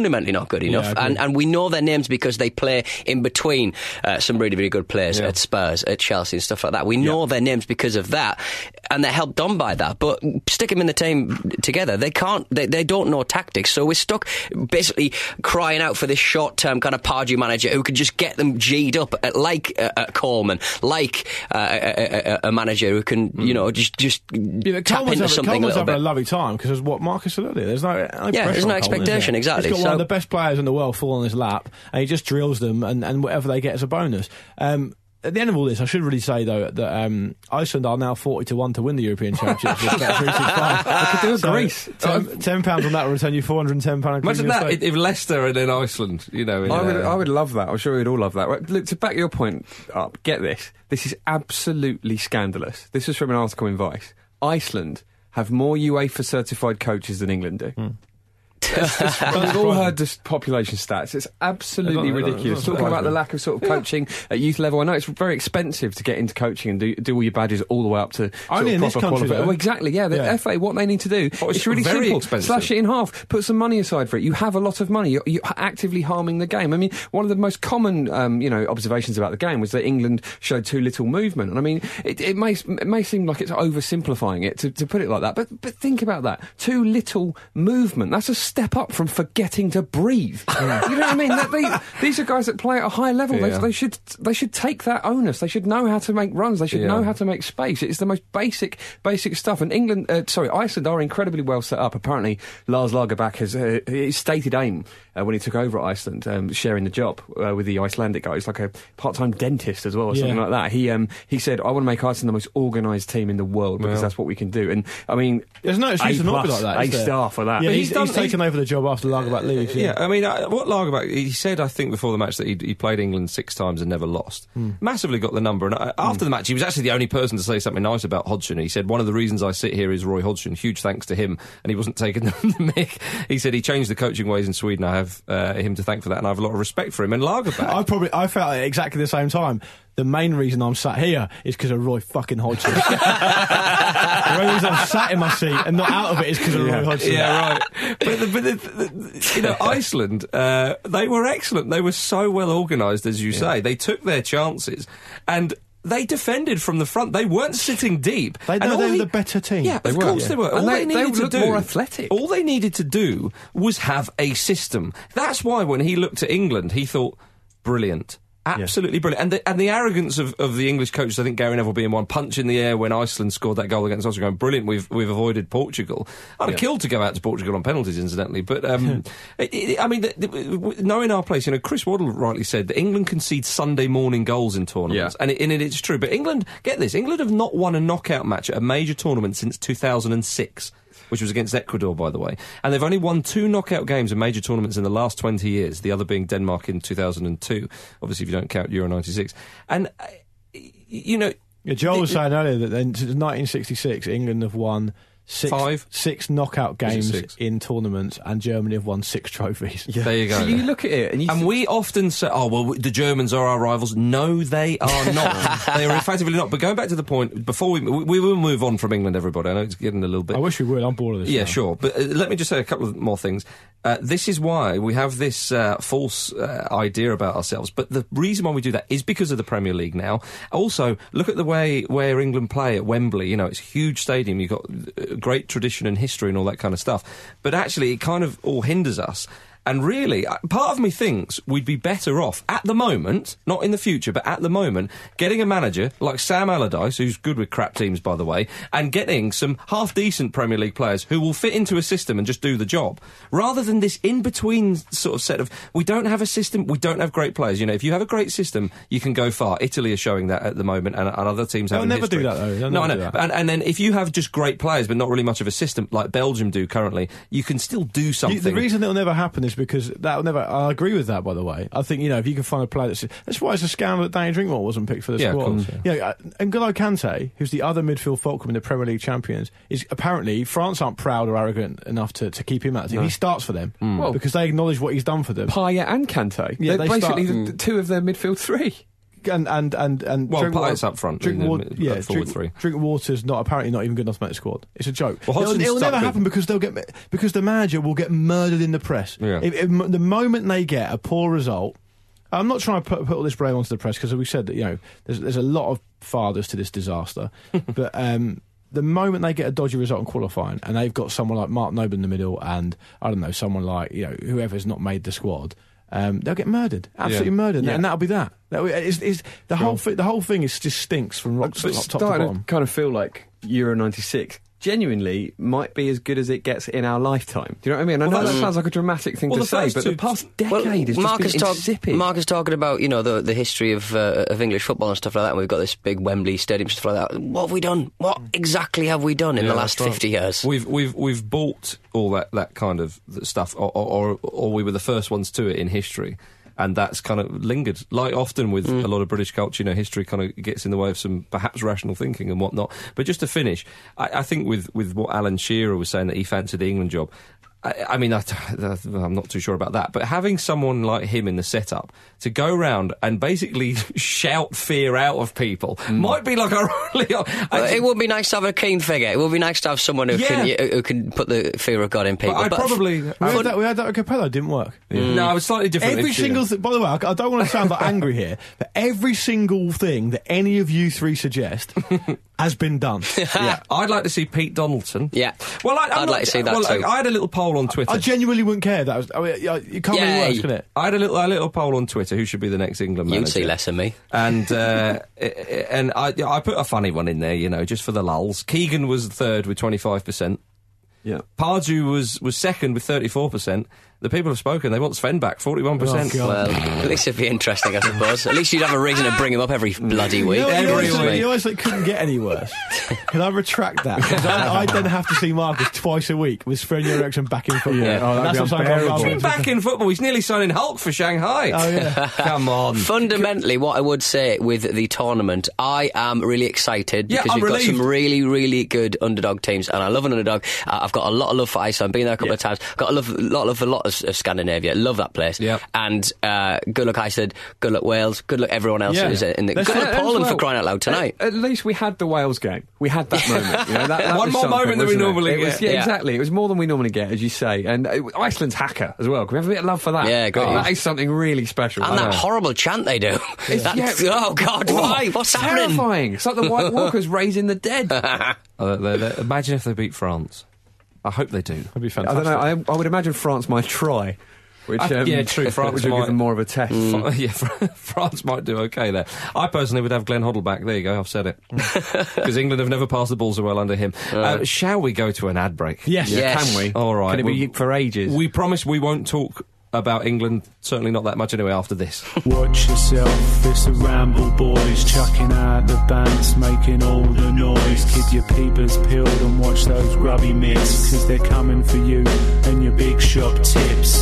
fundamentally not good enough, Yeah, and, and we know their names because they play in between uh, some really, really good players Yeah. at Spurs, at Chelsea and stuff like that. We know yeah. their names because of that, and they're helped on by that. But stick them in the team together, they can't, they, they don't know tactics, so we're stuck basically crying out for this short-term kind of Pardew manager who could just get them G'd up, uh, like uh, uh, Coleman, like uh, a, a, a manager who can, mm. you know, just just yeah, tap Coleman's into having, something Coleman's a little having bit. a lovely time because what Marcus said earlier, there's no, no yeah, pressure there's no on Coleman, expectation, exactly. He's got so, one of the best players in the world fall on his lap, and he just drills them, and, and whatever they get is a bonus. Um, At the end of all this, I should really say, though, that um, Iceland are now forty to one to win the European Championships. With Bet three sixty-five. They could do a So Greece. ten, ten pounds on that will return you four hundred and ten pounds. Imagine that if, if Leicester and then Iceland, you know. In, I would, uh, I would love that. I'm sure we'd all love that. Right, look, to back your point up, get this. This is absolutely scandalous. This is from an article in Vice. Iceland have more UEFA certified coaches than England do. Mm. It's, it's, we've all heard the population stats. It's absolutely don't, ridiculous. don't, don't Talking about the lack of sort of coaching yeah. at youth level. I know it's very expensive to get into coaching and do, do all your badges all the way up to only in this country. Well, exactly. Yeah, the yeah. F A. What they need to do. Oh, it's, it's really very simple. Expensive. Slash it in half. Put some money aside for it. You have a lot of money. You're, you're actively harming the game. I mean, one of the most common, um, you know, observations about the game was that England showed too little movement. And I mean, it, it may it may seem like it's oversimplifying it to, to put it like that, but but think about that. Too little movement. That's a step up from forgetting to breathe. Yeah. You know what I mean? That they, these are guys that play at a high level. Yeah. They, they should they should take that onus. They should know how to make runs. They should yeah. know how to make space. It's the most basic basic stuff. And England, uh, sorry, Iceland are incredibly well set up. Apparently, Lars Lagerbäck has uh, his stated aim uh, when he took over at Iceland, um, sharing the job uh, with the Icelandic guys, like a part-time dentist as well, or yeah. something like that. He um, he said, "I want to make Iceland the most organised team in the world because well. that's what we can do." And I mean, there's no excuse to not be like that. A star for that. Yeah, he's, he's, done, he's taken over the job after Lagerbäck leaves. Yeah, yeah I mean, uh, what Lagerbäck, he said, I think, before the match that he, he played England six times and never lost. Mm. Massively got the number. And uh, after mm. the match, he was actually the only person to say something nice about Hodgson. He said, one of the reasons I sit here is Roy Hodgson. Huge thanks to him. And he wasn't taking the mick. He said he changed the coaching ways in Sweden. I have uh, him to thank for that, and I have a lot of respect for him. And Lagerbäck... I probably, I felt at exactly the same time. The main reason I'm sat here is because of Roy fucking Hodgson. The main reason I'm sat in my seat and not out of it is because of yeah. Roy Hodgson. Yeah, right. But, the, but the, the, you know, Iceland, uh, they were excellent. They were so well organised, as you yeah. say. They took their chances and they defended from the front. They weren't sitting deep. They, no, they were the better team. Yeah, they of were, course yeah. they were. All and they, they, needed they to looked do, more athletic. All they needed to do was have a system. That's why when he looked at England, he thought, brilliant. Absolutely yeah. brilliant. And the, and the arrogance of, of the English coaches, I think Gary Neville being one, punch in the air when Iceland scored that goal against Austria, going, brilliant, we've we've avoided Portugal. I'd have yeah. killed to go out to Portugal on penalties, incidentally. But, um, it, it, I mean, the, the, knowing our place, you know, Chris Waddle rightly said that England concedes Sunday morning goals in tournaments. Yeah. And, it, and it, it's true. But England, get this, England have not won a knockout match at a major tournament since two thousand six. Which was against Ecuador, by the way. And they've only won two knockout games in major tournaments in the last twenty years, the other being Denmark in two thousand two, obviously if you don't count Euro ninety-six. And, uh, you know... Yeah, Joel was saying earlier that then, since nineteen sixty-six, England have won... Six, Five. six knockout games in tournaments, and Germany have won six trophies. Yeah. There you go. So you look at it, and, you and th- we often say, "Oh, well, the Germans are our rivals." No, they are not. They are effectively not. But going back to the point, before we we, we will move on from England, everybody. I know it's getting a little bit. I wish we would. I'm bored of this. Yeah, now. sure. But uh, let me just say a couple of more things. Uh, this is why we have this uh, false uh, idea about ourselves. But the reason why we do that is because of the Premier League now. Also, look at the way where England play at Wembley. You know, it's a huge stadium. You've got a great tradition and history and all that kind of stuff. But actually, it kind of all hinders us. And really, part of me thinks we'd be better off, at the moment, not in the future, but at the moment, getting a manager like Sam Allardyce, who's good with crap teams, by the way, and getting some half-decent Premier League players who will fit into a system and just do the job, rather than this in-between sort of set of, we don't have a system, we don't have great players. You know, if you have a great system, you can go far. Italy are showing that at the moment, and, and other teams have. They'll never history. do that, though. They'll no, I never know. do that. And, and then if you have just great players, but not really much of a system, like Belgium do currently, you can still do something. You, the reason it'll never happen is because that'll never. I agree with that, by the way. I think, you know, if you can find a player that's. That's why it's a scandal that Danny Drinkwater wasn't picked for the yeah, squad. Course, yeah, yeah. And N'Golo Kante, who's the other midfield fulcrum in the Premier League champions, is apparently France aren't proud or arrogant enough to, to keep him out of the team. No. He starts for them mm. well, because they acknowledge what he's done for them. Payet and Kante. Yeah, They're they basically start, the, the two of their midfield three. and and and, and Well, drink Payet's water, up front, Drink in the water, mid- yeah, uh, forward drink, three. drink water's not apparently not even good enough to make the squad. It's a joke. Well, it'll Hodgson's it'll stuck never with- happen because they'll get because the manager will get murdered in the press. Yeah. If, if, the moment they get a poor result, I'm not trying to put, put all this blame onto the press because we said that you know there's there's a lot of fathers to this disaster, but. um The moment they get a dodgy result in qualifying and they've got someone like Mark Noble in the middle and, I don't know, someone like, you know, whoever's not made the squad, um, they'll get murdered. Absolutely Yeah. murdered. Yeah. And that'll be that. that is, is, the, whole thi- the whole thing is just stinks from rock, But top, top to starting bottom. to kind of feel like Euro ninety-six genuinely might be as good as it gets in our lifetime. Do you know what I mean? I Well, know that that's- sounds like a dramatic thing Well, to the say, first but two- the past Well, decade has Mark just is been talk- insipid. Mark is talking about, you know, the the history of uh, of English football and stuff like that, and we've got this big Wembley Stadium, stuff like that. What have we done? What exactly have we done in Yeah, the last that's right. fifty years? We've we've we've bought all that, that kind of stuff, or, or or we were the first ones to it in history, and that's kind of lingered. Like often with Mm. a lot of British culture, you know, history kind of gets in the way of some perhaps rational thinking and whatnot. But just to finish, I, I think with with what Alan Shearer was saying that he fancied the England job. I, I mean, I, I'm not too sure about that, but having someone like him in the setup to go round and basically shout fear out of people might be like a really. Well, it would be nice to have a keen figure. It would be nice to have someone who Yeah. can who can put the fear of God in people. I'd probably- We had, that, we had that with Capello, it didn't work. Mm. No, it was slightly different. Every if- single thing, by the way, I, I don't want to sound like angry here, but every single thing that any of you three suggest has been done. Yeah, I'd like to see Pete Donaldson. Yeah, well, I, I'm I'd not- like to see that well, too. I had a little poll on Twitter. I genuinely wouldn't care. That was, I mean, you can't Yay. really worse, can it? I had a little a little poll on Twitter. Who should be the next England You'd manager? see less than me. And uh, and I I put a funny one in there, you know, just for the lulls. Keegan was third with twenty-five percent. Yeah. Pardew was was second with thirty-four percent. The people have spoken. They want Sven back, forty-one percent. Oh, Well, at least it'd be interesting, I suppose. At least you'd have a reason to bring him up every bloody You week. know, you know, Every it's like- week. you know, it's like couldn't get any worse. Can I retract that? 'Cause I, I then have to see Marcus twice a week with Sven Eriksson back in football. Yeah. Oh, that'd That's be what I'm unbearable. saying. He's back in football. He's nearly signing Hulk for Shanghai. Oh, yeah. Come on. Fundamentally, what I would say with the tournament, I am really excited Yeah, because I'm we've got relieved. some really, really good underdog teams, and I love an underdog. Uh, I've got a lot of love for Iceland. Been there a couple Yeah. of times. Got a love, lot of love for a lot of, of Scandinavia. Love that place. Yep. And uh, good luck Iceland. Good luck Wales. Good luck everyone else. Yeah. Who's in the, Let's- good luck And as Poland for well, crying out loud tonight. At, at least we had the Wales game. We had that moment. You know, that, that One was more something, moment than we wasn't it? normally It was- get. Yeah, Yeah. exactly. It was more than we normally get, as you say. And uh, Iceland's hacker as well. Can we have a bit of love for that? Yeah, great. Oh, that is something really special. And I that know. horrible chant they do. That- yeah. Oh, God, why? What's happening? Terrifying. It's like the White Walkers raising the dead. I Uh, they- they- imagine if they beat France. I hope they do. That'd be don't fantastic. know. I, I would imagine France might try. Which, Uh, um, yeah, true, France which would might- give them more of a test. F- yeah, France might do okay there. I personally would have Glenn Hoddle back. There you go, I've said it. Because England have never passed the ball so well under him. Uh, shall we go to an ad break? Yes. Yes. Can we? All right. Can it be we, for ages? we promise we won't talk about England, certainly not that much anyway, after this. Watch yourself, it's the Ramble Boys, chucking out the banks, making all the noise. Keep your peepers peeled and watch those grubby mitts, cause they're coming for you and your big shop tips.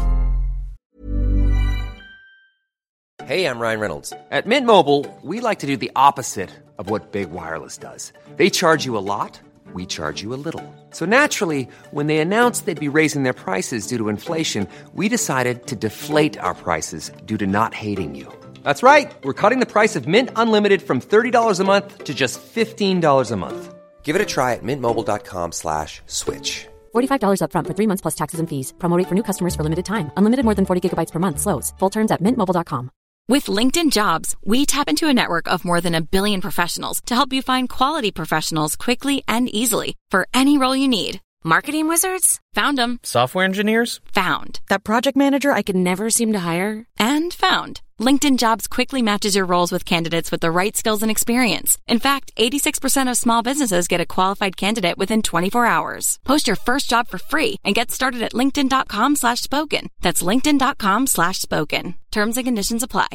Hey, I'm Ryan Reynolds. At Mint Mobile, we like to do the opposite of what Big Wireless does. They charge you a lot, we charge you a little. So naturally, when they announced they'd be raising their prices due to inflation, we decided to deflate our prices due to not hating you. That's right. We're cutting the price of Mint Unlimited from thirty dollars a month to just fifteen dollars a month. Give it a try at mintmobile.com slash switch. forty-five dollars up front for three months plus taxes and fees. Promo rate for new customers for limited time. Unlimited more than forty gigabytes per month slows. Full terms at mint mobile dot com. With LinkedIn Jobs, we tap into a network of more than a billion professionals to help you find quality professionals quickly and easily for any role you need. Marketing wizards? Found them. Software engineers? Found. That project manager I could never seem to hire? And found. LinkedIn Jobs quickly matches your roles with candidates with the right skills and experience. In fact, eighty-six percent of small businesses get a qualified candidate within twenty-four hours. Post your first job for free and get started at linkedin.com slash spoken. That's linkedin.com slash spoken. Terms and conditions apply.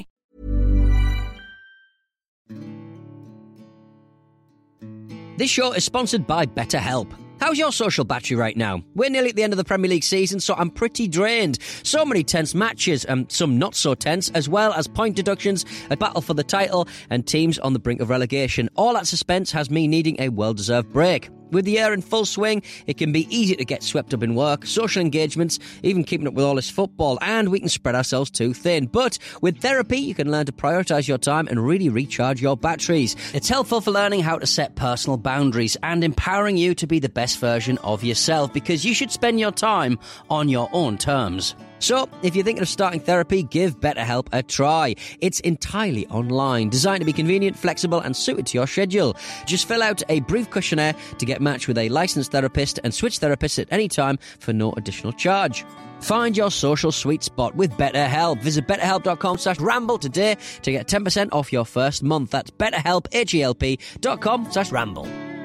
This show is sponsored by BetterHelp. How's your social battery right now? We're nearly at the end of the Premier League season, so I'm pretty drained. So many tense matches, and some not so tense, as well as point deductions, a battle for the title, and teams on the brink of relegation. All that suspense has me needing a well-deserved break. With the year in full swing, it can be easy to get swept up in work, social engagements, even keeping up with all this football, and we can spread ourselves too thin. But with therapy, you can learn to prioritise your time and really recharge your batteries. It's helpful for learning how to set personal boundaries and empowering you to be the best version of yourself, because you should spend your time on your own terms. So, if you're thinking of starting therapy, give BetterHelp a try. It's entirely online, designed to be convenient, flexible and suited to your schedule. Just fill out a brief questionnaire to get matched with a licensed therapist and switch therapists at any time for no additional charge. Find your social sweet spot with BetterHelp. Visit betterhelp.com slash ramble today to get ten percent off your first month. That's betterhelp, H-E-L-P dot com slash ramble.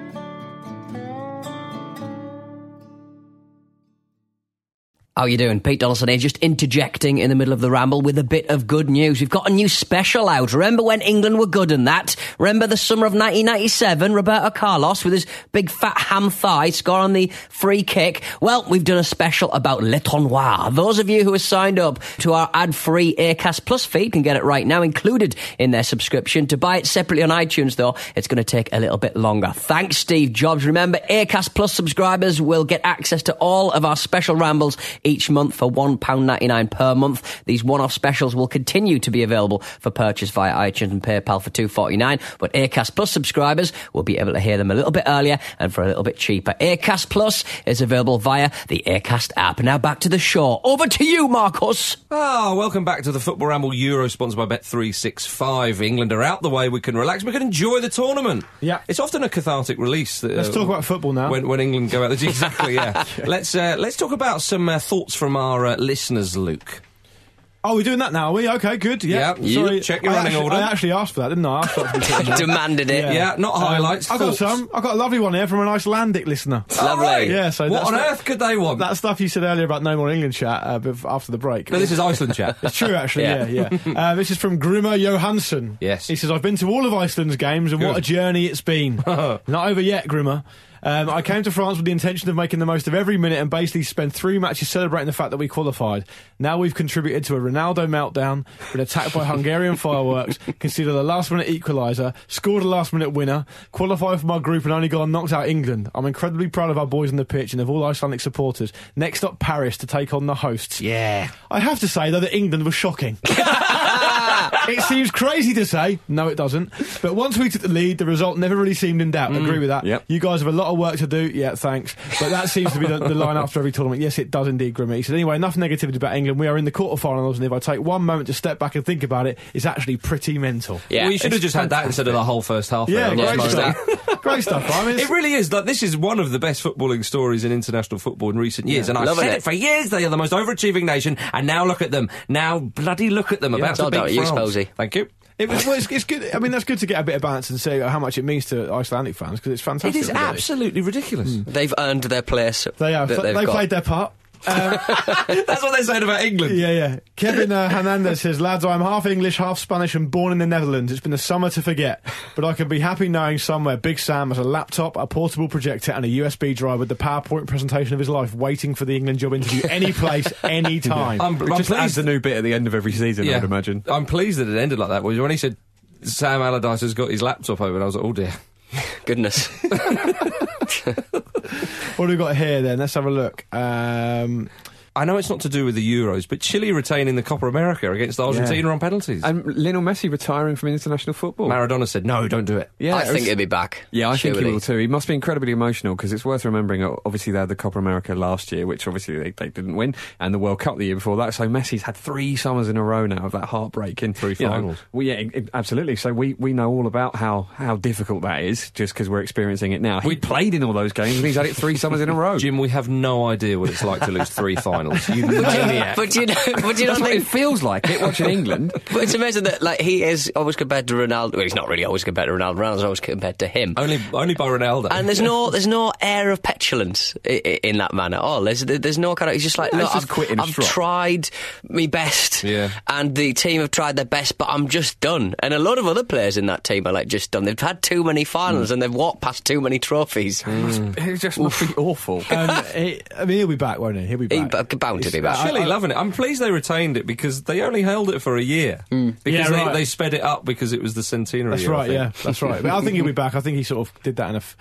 How you doing? Pete Donaldson here, just interjecting in the middle of the ramble with a bit of good news. We've got a new special out. Remember when England were good and that? Remember the summer of nineteen ninety-seven? Roberto Carlos with his big fat ham thigh score on the free kick. Well, we've done a special about Le Tournoi. Those of you who are signed up to our ad-free Acast Plus feed can get it right now, included in their subscription. To buy it separately on iTunes, though, it's going to take a little bit longer. Thanks, Steve Jobs. Remember, Acast Plus subscribers will get access to all of our special rambles each month for one pound ninety-nine per month. These one-off specials will continue to be available for purchase via iTunes and PayPal for two pounds forty-nine, but Acast Plus subscribers will be able to hear them a little bit earlier and for a little bit cheaper. Acast Plus is available via the Acast app. Now back to the show. Over to you, Marcus. Ah, welcome back to the Football Ramble Euro, sponsored by Bet three sixty-five. England are out the way. We can relax. We can enjoy the tournament. Yeah, it's often a cathartic release. That, let's uh, talk about football now. When, when England go out, exactly. Yeah. let's uh, let's talk about some uh, thoughts from our uh, listeners, Luke. Oh, we're doing that now, are we? Okay, good. Yeah, yeah sorry. You check your I running actually, order. I actually asked for that, didn't I? I asked for that to be demanded it. Yeah, yeah not highlights. Um, I got some. I got a lovely one here from an Icelandic listener. Lovely. Right. Yeah. So what on that, earth could they want? That stuff you said earlier about no more England chat uh, after the break. No, this is Iceland chat. It's true, actually. yeah, yeah. yeah. Uh, this is from Grimmer Johansson. Yes. He says, "I've been to all of Iceland's games, and Good. what a journey it's been. Not over yet, Grimmer." Um, I came to France with the intention of making the most of every minute and basically spent three matches celebrating the fact that we qualified. Now we've contributed to a Ronaldo meltdown, been attacked by Hungarian fireworks, conceded a last-minute equaliser, scored a last-minute winner, qualified for my group and only gone knocked out England. I'm incredibly proud of our boys on the pitch and of all Icelandic supporters. Next up, Paris to take on the hosts. Yeah. I have to say, though, that England was shocking. It seems crazy to say. No, it doesn't. But once we took the lead, the result never really seemed in doubt. Mm. Agree with that. Yep. You guys have a lot of work to do. Yeah, thanks. But that seems to be the, the line after every tournament. Yes, it does indeed, Grimmy. He said, anyway, enough negativity about England. We are in the quarterfinals, and if I take one moment to step back and think about it, it's actually pretty mental. Yeah, well, you should have just fantastic. had that instead of the whole first half. Yeah, there. great stuff. Great stuff. I mean, it really is. Like, this is one of the best footballing stories in international football in recent years, yeah, and I've said it. it for years. They are the most overachieving nation, and now look at them. Now, bloody look at them yeah, about to beat you, France. Sposey. Thank you. It was, well, it's, it's good. I mean, that's good to get a bit of balance and see how much it means to Icelandic fans, because it's fantastic. It is absolutely ridiculous. Mm. They've earned their place. They have. They got. played their part. Um, That's what they're saying about England. Yeah, yeah. Kevin uh, Hernandez says, lads, I'm half English, half Spanish and born in the Netherlands. It's been a summer to forget, but I can be happy knowing somewhere Big Sam has a laptop, a portable projector and a U S B drive with the PowerPoint presentation of his life waiting for the England job interview any place, any time. I'm, I'm just adds a new bit at the end of every season, yeah. I would imagine. I'm pleased that it ended like that. When he said Sam Allardyce has got his laptop open, I was like, oh dear. Goodness. What have we got here then? Let's have a look. Um... I know it's not to do with the Euros, but Chile retaining the Copa America against Argentina yeah. on penalties. And Lionel Messi retiring from international football. Maradona said, no, don't do it. Yeah, I think was, he'll be back. Yeah, I surely. think he will too. He must be incredibly emotional, because it's worth remembering, obviously they had the Copa America last year, which obviously they, they didn't win, and the World Cup the year before that, so Messi's had three summers in a row now of that heartbreak. In Three finals. Know, well, yeah, it, absolutely. So we, we know all about how, how difficult that is, just because we're experiencing it now. He we played in all those games, and he's had it three summers in a row. Jim, we have no idea what it's like to lose three finals. You maniac. But you know, but you That's know, what it feels like, it watching England. But it's amazing that, like, he is always compared to Ronaldo. Well, he's not really always compared to Ronaldo. Ronaldo's always compared to him. Only, only by Ronaldo. And there's no, there's no air of petulance in, in that man at all. There's, there's no kind of. He's just like, no, look, just I've, I've tried my best, yeah. and the team have tried their best, but I'm just done. And a lot of other players in that team are like just done. They've had too many finals, mm. and they've walked past too many trophies. Mm. It just must be awful. Um, he, I mean, he'll be back, won't he? He'll be back. He's bound to be back. Chile loving it. I'm pleased they retained it, because they only held it for a year. Mm. Because yeah, they, right. they sped it up because it was the centenary. That's year, right, I yeah, that's right. But I think he'll be back. I think he sort of did that in a. F-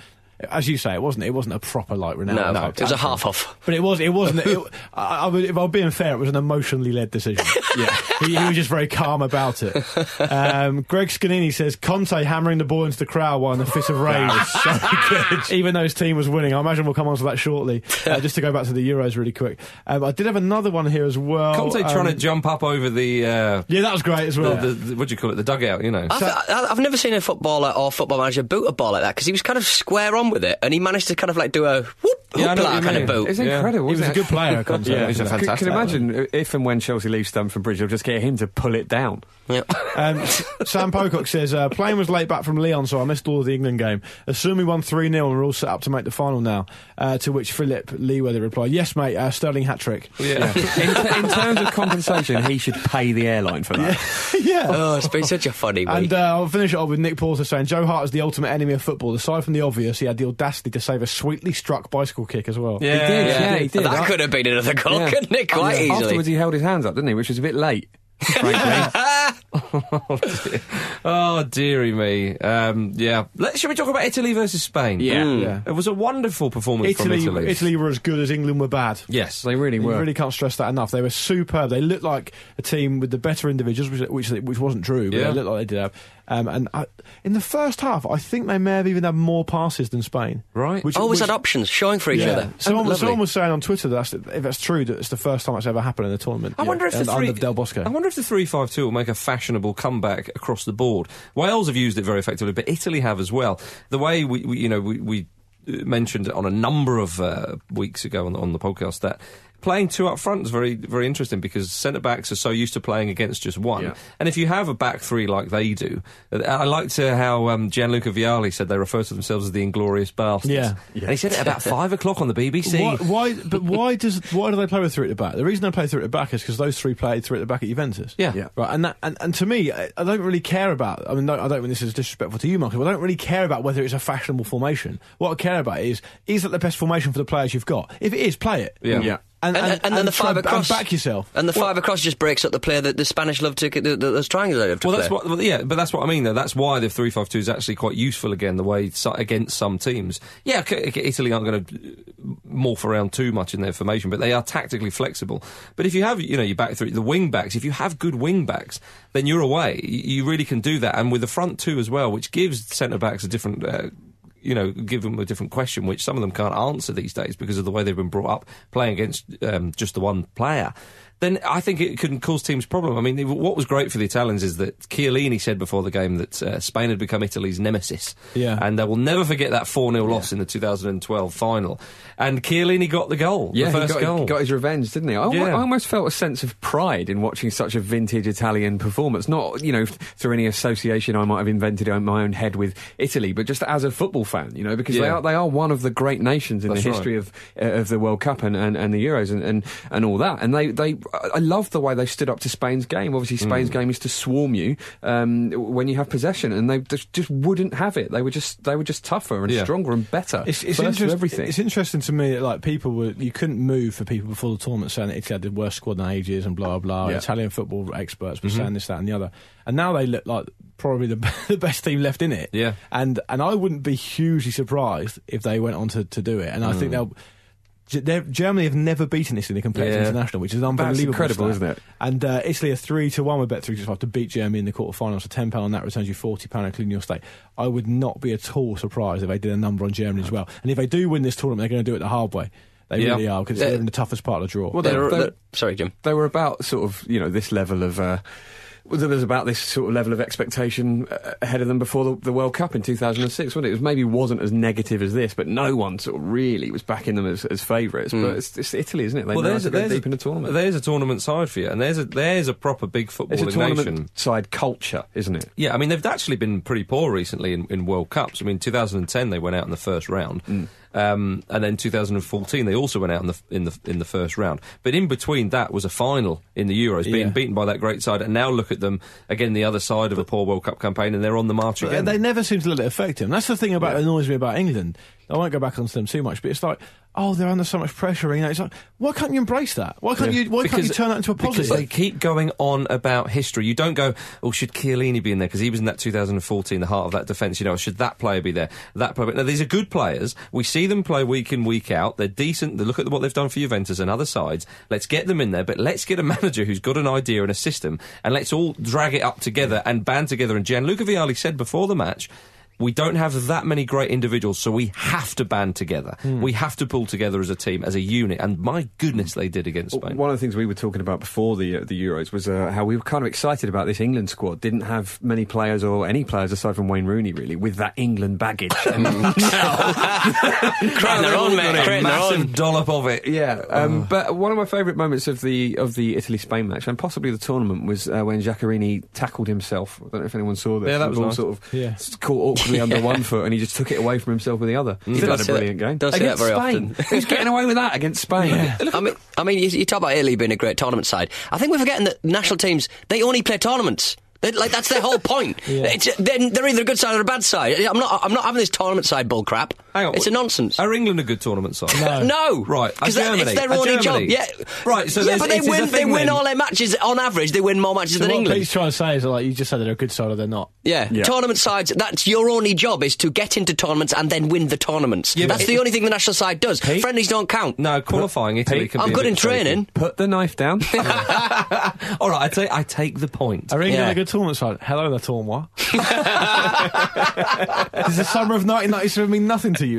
as you say, it wasn't. It wasn't a proper like Ronaldo. No, type it was a tactic. half off. But it was. It wasn't. It, I, I would, if I'm being fair, it was an emotionally led decision. Yeah, he, he was just very calm about it. Um, Greg Scanini says Conte hammering the ball into the crowd while in a fit of rage. So good. Even though his team was winning. I imagine we'll come on to that shortly. Uh, just to go back to the Euros really quick. Um, I did have another one here as well. Conte um, trying to jump up over the. Uh, yeah, that was great as well. The, the, the, what do you call it? The dugout. You know. I've, I- I've never seen a footballer or football manager boot a ball like that because he was kind of square on with it and he managed to kind of like do a whoop, Yeah, I know what hoopla you kind mean. of boot. It's incredible. He was wasn't a it? good player, Conte. Yeah, he's a Can- fantastic Can you player. imagine if and when Chelsea leave Stamford Bridge, they'll just get him to pull it down. Yep. Um, S- Sam Pocock says, uh, plane was late back from Lyon, so I missed all of the England game. Assume we won three nil and we're all set up to make the final now. Uh, to which Philip Leeweather replied, yes, mate, uh, Sterling hat-trick. Yeah. in, t- in terms of compensation, he should pay the airline for that. yeah. Oh, it's been such a funny week. And uh, I'll finish it off with Nick Porter saying, Joe Hart is the ultimate enemy of football. Aside from the obvious, he had the audacity to save a sweetly struck bicycle kick as well. Yeah, He did, yeah, he did. that I- could have been another goal, Yeah. couldn't it? Quite Yeah. easily. Afterwards, he held his hands up, didn't he? Which was a bit late, frankly. oh, dear. oh dearie me. Um, yeah. Let, shall we talk about Italy versus Spain? Yeah. Mm. Yeah. It was a wonderful performance Italy, from Italy. Italy were as good as England were bad. Yes. They really You were. really can't stress that enough. They were superb. They looked like a team with the better individuals, which which, which wasn't true, but Yeah. they looked like they did have. Um, and I, in the first half, I think they may have even had more passes than Spain. Right. Which, Always which, had options showing for each yeah. other. Someone, was- Lovely. someone was saying on Twitter that that's, if that's true, that it's the first time it's ever happened in a tournament. I yeah, wonder if the and three, under Del Bosco. I wonder if the three five two will make a fashionable comeback across the board. Wales have used it very effectively, but Italy have as well. The way we, we you know, we, we mentioned on a number of uh, weeks ago on the, on the podcast that playing two up front is very, very interesting because centre-backs are so used to playing against just one. Yeah. And if you have a back three like they do, I liked uh, how um, Gianluca Vialli said they refer to themselves as the Inglorious Bastards. Yeah. And he said it about five o'clock on the B B C. Why, why? But why does? Why do they play with three at the back? The reason they play three at the back is because those three played three at the back at Juventus. Yeah. Yeah. Right. And that, and, and to me, I, I don't really care about. I mean, no, I don't mean this is disrespectful to you, Marcus. But I don't really care about whether it's a fashionable formation. What I care about is is that the best formation for the players you've got? If it is, play it. Yeah. Yeah. And, And, and, then the try five and across. back yourself. And the five across just breaks up the player that the Spanish love to, the, the, those triangles they love to Well, play. that's what. Well, yeah, but that's what I mean. Though that's why the three five two is actually quite useful again. The way so, against some teams, yeah, okay, okay, Italy aren't going to morph around too much in their formation, but they are tactically flexible. But if you have, you know, your back three, the wing backs, if you have good wing backs, then you're away. You, you really can do that, and with the front two as well, which gives centre backs a different. Uh, you know, give them a different question, which some of them can't answer these days because of the way they've been brought up playing against um, just the one player. Then I think it can cause teams problem. I mean, what was great for the Italians is that Chiellini said before the game that uh, Spain had become Italy's nemesis. Yeah. And they will never forget that four nil loss in the two thousand twelve final. And Chiellini got the goal, Yeah, the first he got, goal. he got his revenge, didn't he? I, Yeah. I almost felt a sense of pride in watching such a vintage Italian performance. Not, you know, through any association I might have invented in my own head with Italy, but just as a football fan, you know, because they Yeah. are they are one of the great nations in That's the right. history of uh, of the World Cup and, and, and the Euros and, and, and all that. And they, they I love the way they stood up to Spain's game. Obviously, Spain's Mm. game is to swarm you um, when you have possession, and they just, just wouldn't have it. They were just they were just tougher and Yeah. stronger and better. It's, it's, First to interest- everything. it's interesting to me that like people were you couldn't move for people before the tournament saying that Italy had the worst squad in ages and blah blah. Yeah. Italian football experts were Mhm. saying this, that, and the other, and now they look like probably the, the best team left in it. Yeah. and and I wouldn't be hugely surprised if they went on to, to do it. And I think Mm. they'll. G- they're- Germany have never beaten Italy in a competitive Yeah. international, which is an That's unbelievable. incredible, stat. isn't it? And uh, Italy are three to one with Bet three sixty-five to beat Germany in the quarterfinals. So ten pound on that returns you forty pound, including your stake. I would not be at all surprised if they did a number on Germany as well. And if they do win this tournament, they're going to do it the hard way. They Yeah. really are because They're- they're in the toughest part of the draw. Well, they, They're- they, they're- sorry, Jim. They were about sort of, you know, this level of. Uh, well, there was about this sort of level of expectation uh, ahead of them before the, the World Cup in two thousand six, wasn't it? It was maybe wasn't as negative as this, but no one sort of really was backing them as, as favourites. Mm. But it's, it's Italy, isn't it? They Well, know how there's to a, go there's, deep a, in the tournament. there's a tournament side for you, and there's a there's a proper big It's footballing a tournament nation. side culture, isn't it? Yeah, I mean, they've actually been pretty poor recently in, in World Cups. I mean, two thousand ten they went out in the first round, Mm. um, and then two thousand fourteen they also went out in the in the in the first round. But in between that was a final in the Euros, being Yeah. beaten by that great side. And now look at them again, the other side of a poor World Cup campaign, and they're on the march again. They never seem to let it affect him. That's the thing about Yeah. annoys me about England. I won't go back onto them too much, but it's like oh, they're under so much pressure. You know, it's like, why can't you embrace that? Why can't Yeah. you? Why can't Because- you turn that into a positive? Because they keep going on about history. You don't go, oh, should Chiellini be in there because he was in that two thousand fourteen, the heart of that defence. You know, should that player be there? That player. Now, these are good players. We see them play week in, week out. They're decent. They look at what they've done for Juventus and other sides. Let's get them in there, but let's get a manager who's got an idea and a system, and let's all drag it up together and band together. And Gianluca Vialli said before the match, we don't have that many great individuals, so we have to band together. Hmm. We have to pull together as a team, as a unit, and my goodness, they did against Spain. One of the things we were talking about before the uh, the Euros was uh, how we were kind of excited about this England squad. Didn't have many players or any players aside from Wayne Rooney, really, with that England baggage. And now- Creating their own, mate. Creating their Massive own. dollop of it. Yeah, um, but one of my favourite moments of the of the Italy-Spain match, and possibly the tournament, was uh, when Giaccherini tackled himself. I don't know if anyone saw this. Yeah, that It was all nice. sort of Yeah. caught awkwardly under one foot, and he just took it away from himself with the other. You Still don't had a see that- brilliant game. don't see that Against very Spain. often. Who's getting away with that against Spain? I mean, I mean, you, you talk about Italy being a great tournament side. I think we're forgetting that national teams, they only play tournaments. They, like that's their whole point. Yeah. It's, they're, they're either a good side or a bad side. I'm not. I'm not having this tournament side bull crap. Hang on, it's a nonsense. Are England a good tournament side? No. No, Right, because are it's Germany? their Are only job. Germany? Yeah, Right, so yeah, there's- but they it is a win. They thing win then. all their matches on average. They win more matches So than what England. Pete's trying to say is, like, you just said they're a good side or they're not. Yeah. Yeah. Tournament sides, that's your only job, is to get into tournaments and then win the tournaments. Yeah, but that's it- the only thing the national side does. Pete? Friendlies don't count. No, qualifying Italy Pete, can I'm be a good bit in training. Put the knife down. All right, I take I take the point. Are England Yeah. a good tournament side? Hello there, Tournoi. Does the summer of nineteen ninety-seven mean nothing to you?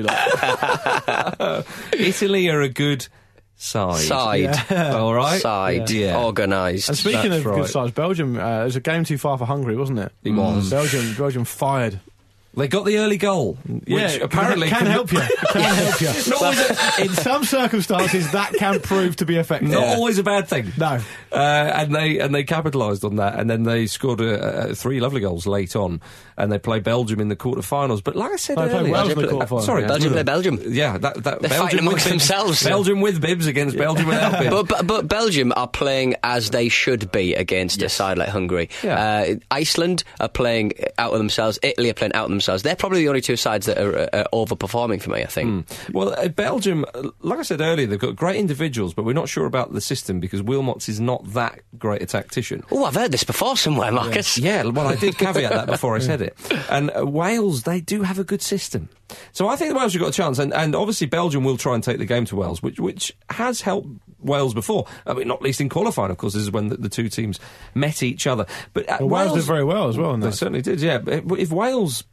Like? Italy are a good side. Side. Yeah. All right. Side. Yeah. Organised. And speaking That's of right. good sides, Belgium, uh, it was a game too far for Hungary, wasn't it? It was. Belgium, Belgium fired. They got the early goal, which yeah, apparently can, can help you. Can help you. Not always In some circumstances, that can prove to be effective. Not always a bad thing. No. Uh, and they and they capitalised on that, and then they scored uh, uh, three lovely goals late on, and they play Belgium in the quarterfinals. But like I said They play earlier, Wales in the Belgium- quarterfinals. sorry, Yeah. Belgium play Belgium. Yeah, that, that They're Belgium fighting amongst with bibs, themselves. Belgium with bibs against Belgium without bibs. But, but but Belgium are playing as they should be against a side like Hungary. Yeah. Uh, Iceland are playing out of themselves. Italy are playing out of themselves. They're probably the only two sides that are uh, overperforming for me, I think. Well, uh, Belgium, uh, like I said earlier, they've got great individuals, but we're not sure about the system because Wilmots is not that great a tactician. Oh, I've heard this before somewhere, Marcus. Yeah, well, I did caveat that before I said it. And uh, Wales, they do have a good system. So I think the Wales have got a chance. And, and obviously Belgium will try and take the game to Wales, which which has helped Wales before. I mean, not least in qualifying, of course. This is when the, the two teams met each other. But uh, Well, Wales did very well as well in They that. certainly did, yeah. But if Wales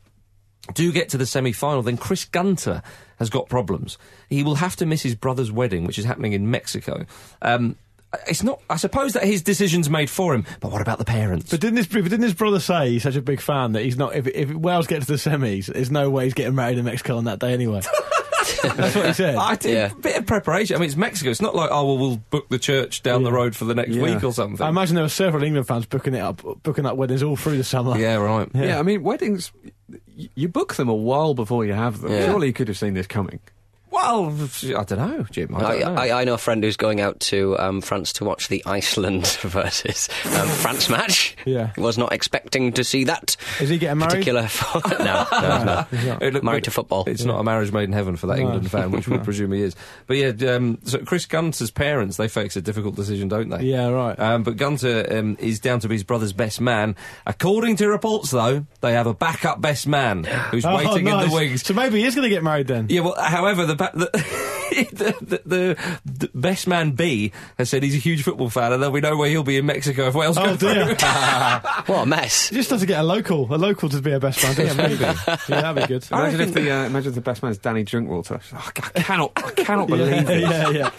do get to the semi-final, then Chris Gunter has got problems. He will have to miss his brother's wedding, which is happening in Mexico. Um, it's not. I suppose that his decision's made for him, but what about the parents? But didn't his but didn't his brother say he's such a big fan that he's not? If, if Wales get to the semis, there's no way he's getting married in Mexico on that day anyway. That's what he said. I did Yeah. a bit of preparation. I mean, it's Mexico. It's not like, oh, well, we'll book the church down the road for the next Yeah. week or something. I imagine there were several England fans booking it up, booking up weddings all through the summer. Yeah, right. Yeah. I mean, weddings, y- you book them a while before you have them. Yeah. Surely you could have seen this coming. Well, I don't know, Jim. I I, don't know. I, I know a friend who's going out to um, France to watch the Iceland versus um, France match. Yeah. Was not expecting to see that. Is he getting married? Particular fo- no, no, no. He's not. Hey, look, Married but to football. It's not a marriage made in heaven for that No. England fan, which we presume he is. But yeah, um, so Chris Gunter's parents, they face a difficult decision, don't they? Yeah, right. Um, but Gunter um, is down to be his brother's best man. According to reports, though, they have a backup best man who's Oh, waiting in nice. the wings. So maybe he is going to get married then. Yeah, well, however, the, ba- the, the, the, the, the best man B has said he's a huge football fan, and then we know where he'll be in Mexico if Wales Oh, go dear. What a mess. He just has to get a local, a local to be a best man. Yeah, maybe. Yeah, that'd be good. Imagine if the uh, imagine if the best man's Danny Drinkwater. Oh, I cannot, I cannot believe yeah, it. yeah, yeah.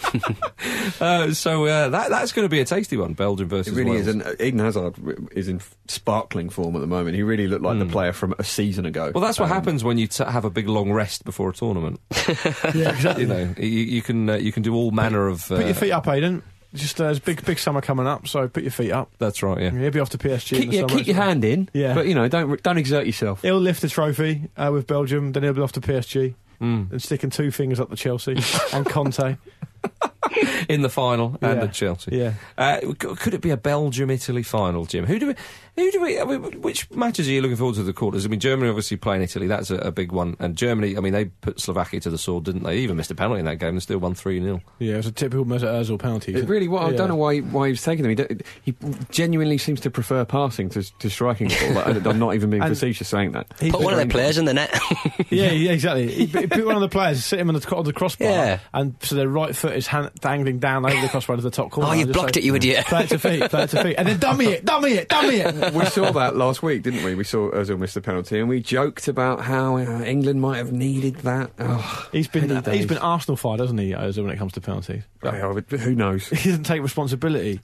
Uh, so uh, that that's going to be a tasty one, Belgium It versus really Wales. is, and uh, Eden Hazard r- is in f- sparkling form at the moment. He really looked like the player from a season ago. Well, that's what Um, happens when you t- have a big long rest before a tournament. Yeah, exactly. You know, you, you can uh, you can do all manner of. Uh, Put your feet up, Aiden. Just uh, there's big, big summer coming up, so put your feet up. That's right. Yeah. He'll be off to P S G. in Keep, the yeah, summer. keep your hand in, Yeah. but you know, don't don't exert yourself. He'll lift the trophy uh, with Belgium, then he'll be off to P S G Mm. and sticking two fingers up to Chelsea and Conte. in the final and Yeah. at Chelsea. Yeah. Uh, c- could it be a Belgium-Italy final, Jim? Who do we? Who do we? I mean, which matches are you looking forward to the quarters? I mean, Germany obviously playing Italy. That's a, a big one. And Germany, I mean, they put Slovakia to the sword, didn't they? They even missed a penalty in that game and still won three nil. Yeah, it was a typical Mesut Ozil penalty. It really was. I Yeah. don't know why why he was taking them. He, d- he genuinely seems to prefer passing to, to striking the ball. Like, I'm not even being And facetious saying that. Put one of their players in the net. yeah, yeah, exactly. He, he put one of the players, sit him on the, on the crossbar, Yeah. and so their right foot is hand, dangling down over the crossbar to the top corner. Oh, you and just blocked say, it, you idiot. Play it to feet, play it to feet, and then dummy it, dummy it, dummy it. We saw that last week, didn't we? We saw Ozil miss the penalty, and we joked about how uh, England might have needed that. Oh, He's been any he's days. been Arsenal fired, hasn't he, Ozil, when it comes to penalties? Yeah, but who knows? He doesn't take responsibility.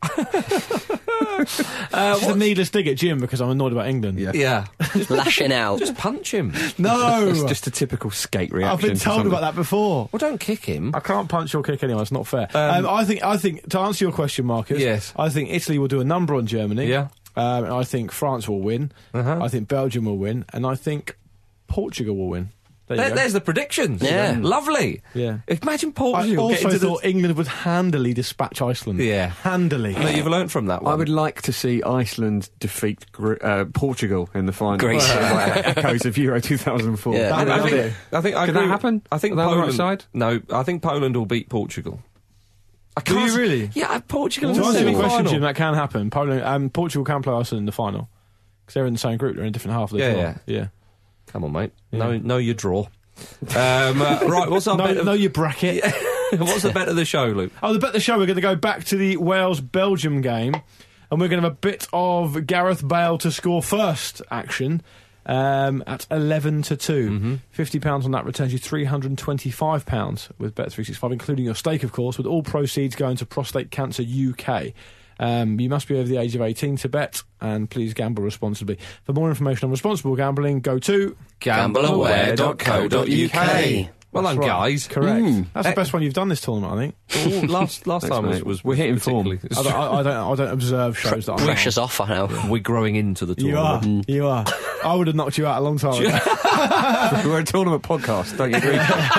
Uh, It's just a needless dig at Jim because I'm annoyed about England. Yeah. Yeah. Lashing out. Just punch him. No, It's just a typical skate reaction. I've been to told something. about that before. Well, don't kick him. I can't punch or kick anyone. It's not fair. Um, I think. I think to answer your question, Marcus. Yes. I think Italy will do a number on Germany. Yeah. Um, and I think France will win. Uh-huh. I think Belgium will win, and I think Portugal will win. There you There, go. there's the predictions. Yeah. Lovely. Yeah. Imagine I Portugal also getting to thought England would handily dispatch Iceland. Yeah. Handily. the... No, you've learnt from that one. I would like to see Iceland defeat Gr- uh, Portugal in the final. Greece. Uh, echoes of Euro two thousand four. Yeah. I, That'd be I lovely. think, I think I Can agree that with- happen? I think Are they on the Poland. right side? No, I think Poland will beat Portugal. I Do can't you really? Yeah, I- Portugal in To the answer your question, semi-final. Jim, that can happen. Poland, um, Portugal can play Iceland in the final because they're in the same group. They're in a different half of the Yeah, draw. yeah. yeah. Come on, mate. Yeah. Know, know your draw. um, uh, right, what's our No, bet? Of, know your bracket. what's the bet of the show, Luke? Oh, the bet of the show, we're going to go back to the Wales-Belgium game, and we're going to have a bit of Gareth Bale to score first action um, at eleven to two. Mm-hmm. fifty pounds on that returns you three hundred twenty-five pounds with Bet three sixty-five, including your stake, of course, with all proceeds going to Prostate Cancer U K. Um, you must be over the age of eighteen to bet, and please gamble responsibly. For more information on responsible gambling, go to gamble aware dot co dot u k. Well done, That's right. guys. Correct. Mm. That's the best one you've done this tournament, I think. Oh, last last Thanks, time was, mate. was We're hitting form. particularly- I don't, I, I don't. I don't observe shows that. I'm Pressure's off, I know. We're growing into the You are. tournament. You are. I would have knocked you out a long time ago. We're a tournament podcast, don't you agree?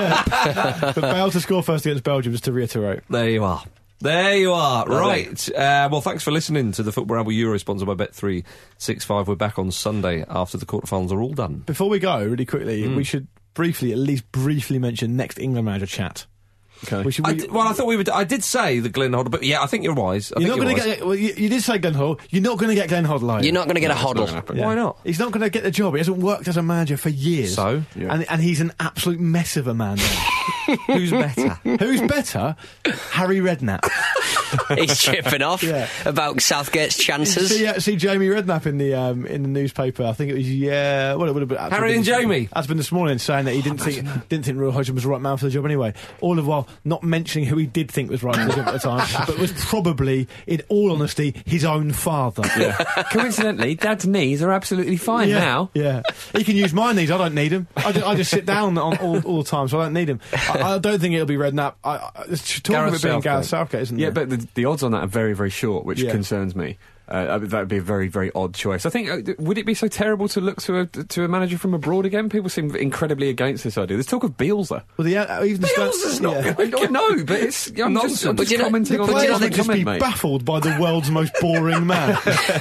But Bale to score first against Belgium, just to reiterate. There you are. There you are. Right. Uh, well, thanks for listening to the Football Ramble Euro, sponsored by Bet three sixty-five. We're back on Sunday after the quarterfinals are all done. Before we go, really quickly, Mm. we should briefly, at least briefly, mention next England manager chat. Okay. We should, I we, d- well, I thought we would. I did say the Glenn Hoddle, but yeah, I think you're wise. I you're think not you're going to wise. get. Well, you, you did say Glenn Hoddle. You're not going to get Glenn Hoddle, are you? You're not going to get a No, it's not hoddle. gonna happen. Yeah. Why not? He's not going to get the job. He hasn't worked as a manager for years. So? Yeah. and and he's an absolute mess of a man. now. Who's better? Who's better? Harry Redknapp. He's chipping off Yeah. about Southgate's chances. See, uh, see Jamie Redknapp in the um, in the newspaper. I think it was yeah. Well, it would have been that's Harry been- and Jamie. That's been this morning saying that he didn't think didn't think Roy Hodgson was the right man for the job anyway. All the while not mentioning who he did think was right for the job at the time, but was probably, in all honesty, his own father. Yeah, Coincidentally, Dad's knees are absolutely fine yeah. now. Yeah, he can use my knees. I don't need him. I just, I just sit down on, all, all the time, so I don't need him. I, I don't think it'll be Redknapp. I, I, it's talking Gareth of it being Gareth Southgate. Southgate, isn't Yeah, there? but the, the odds on that are very, very short, which Yeah. concerns me. Uh, that would be a very, very odd choice. I think, uh, d- would it be so terrible to look to a, to a manager from abroad again? People seem incredibly against this idea. There's talk of Bielsa. Well, the, uh, even the Bielsa's not yeah. going I know, but it's I'm just, I'm But just you know- commenting The on the players comment, would just be mate. baffled by the world's most boring man.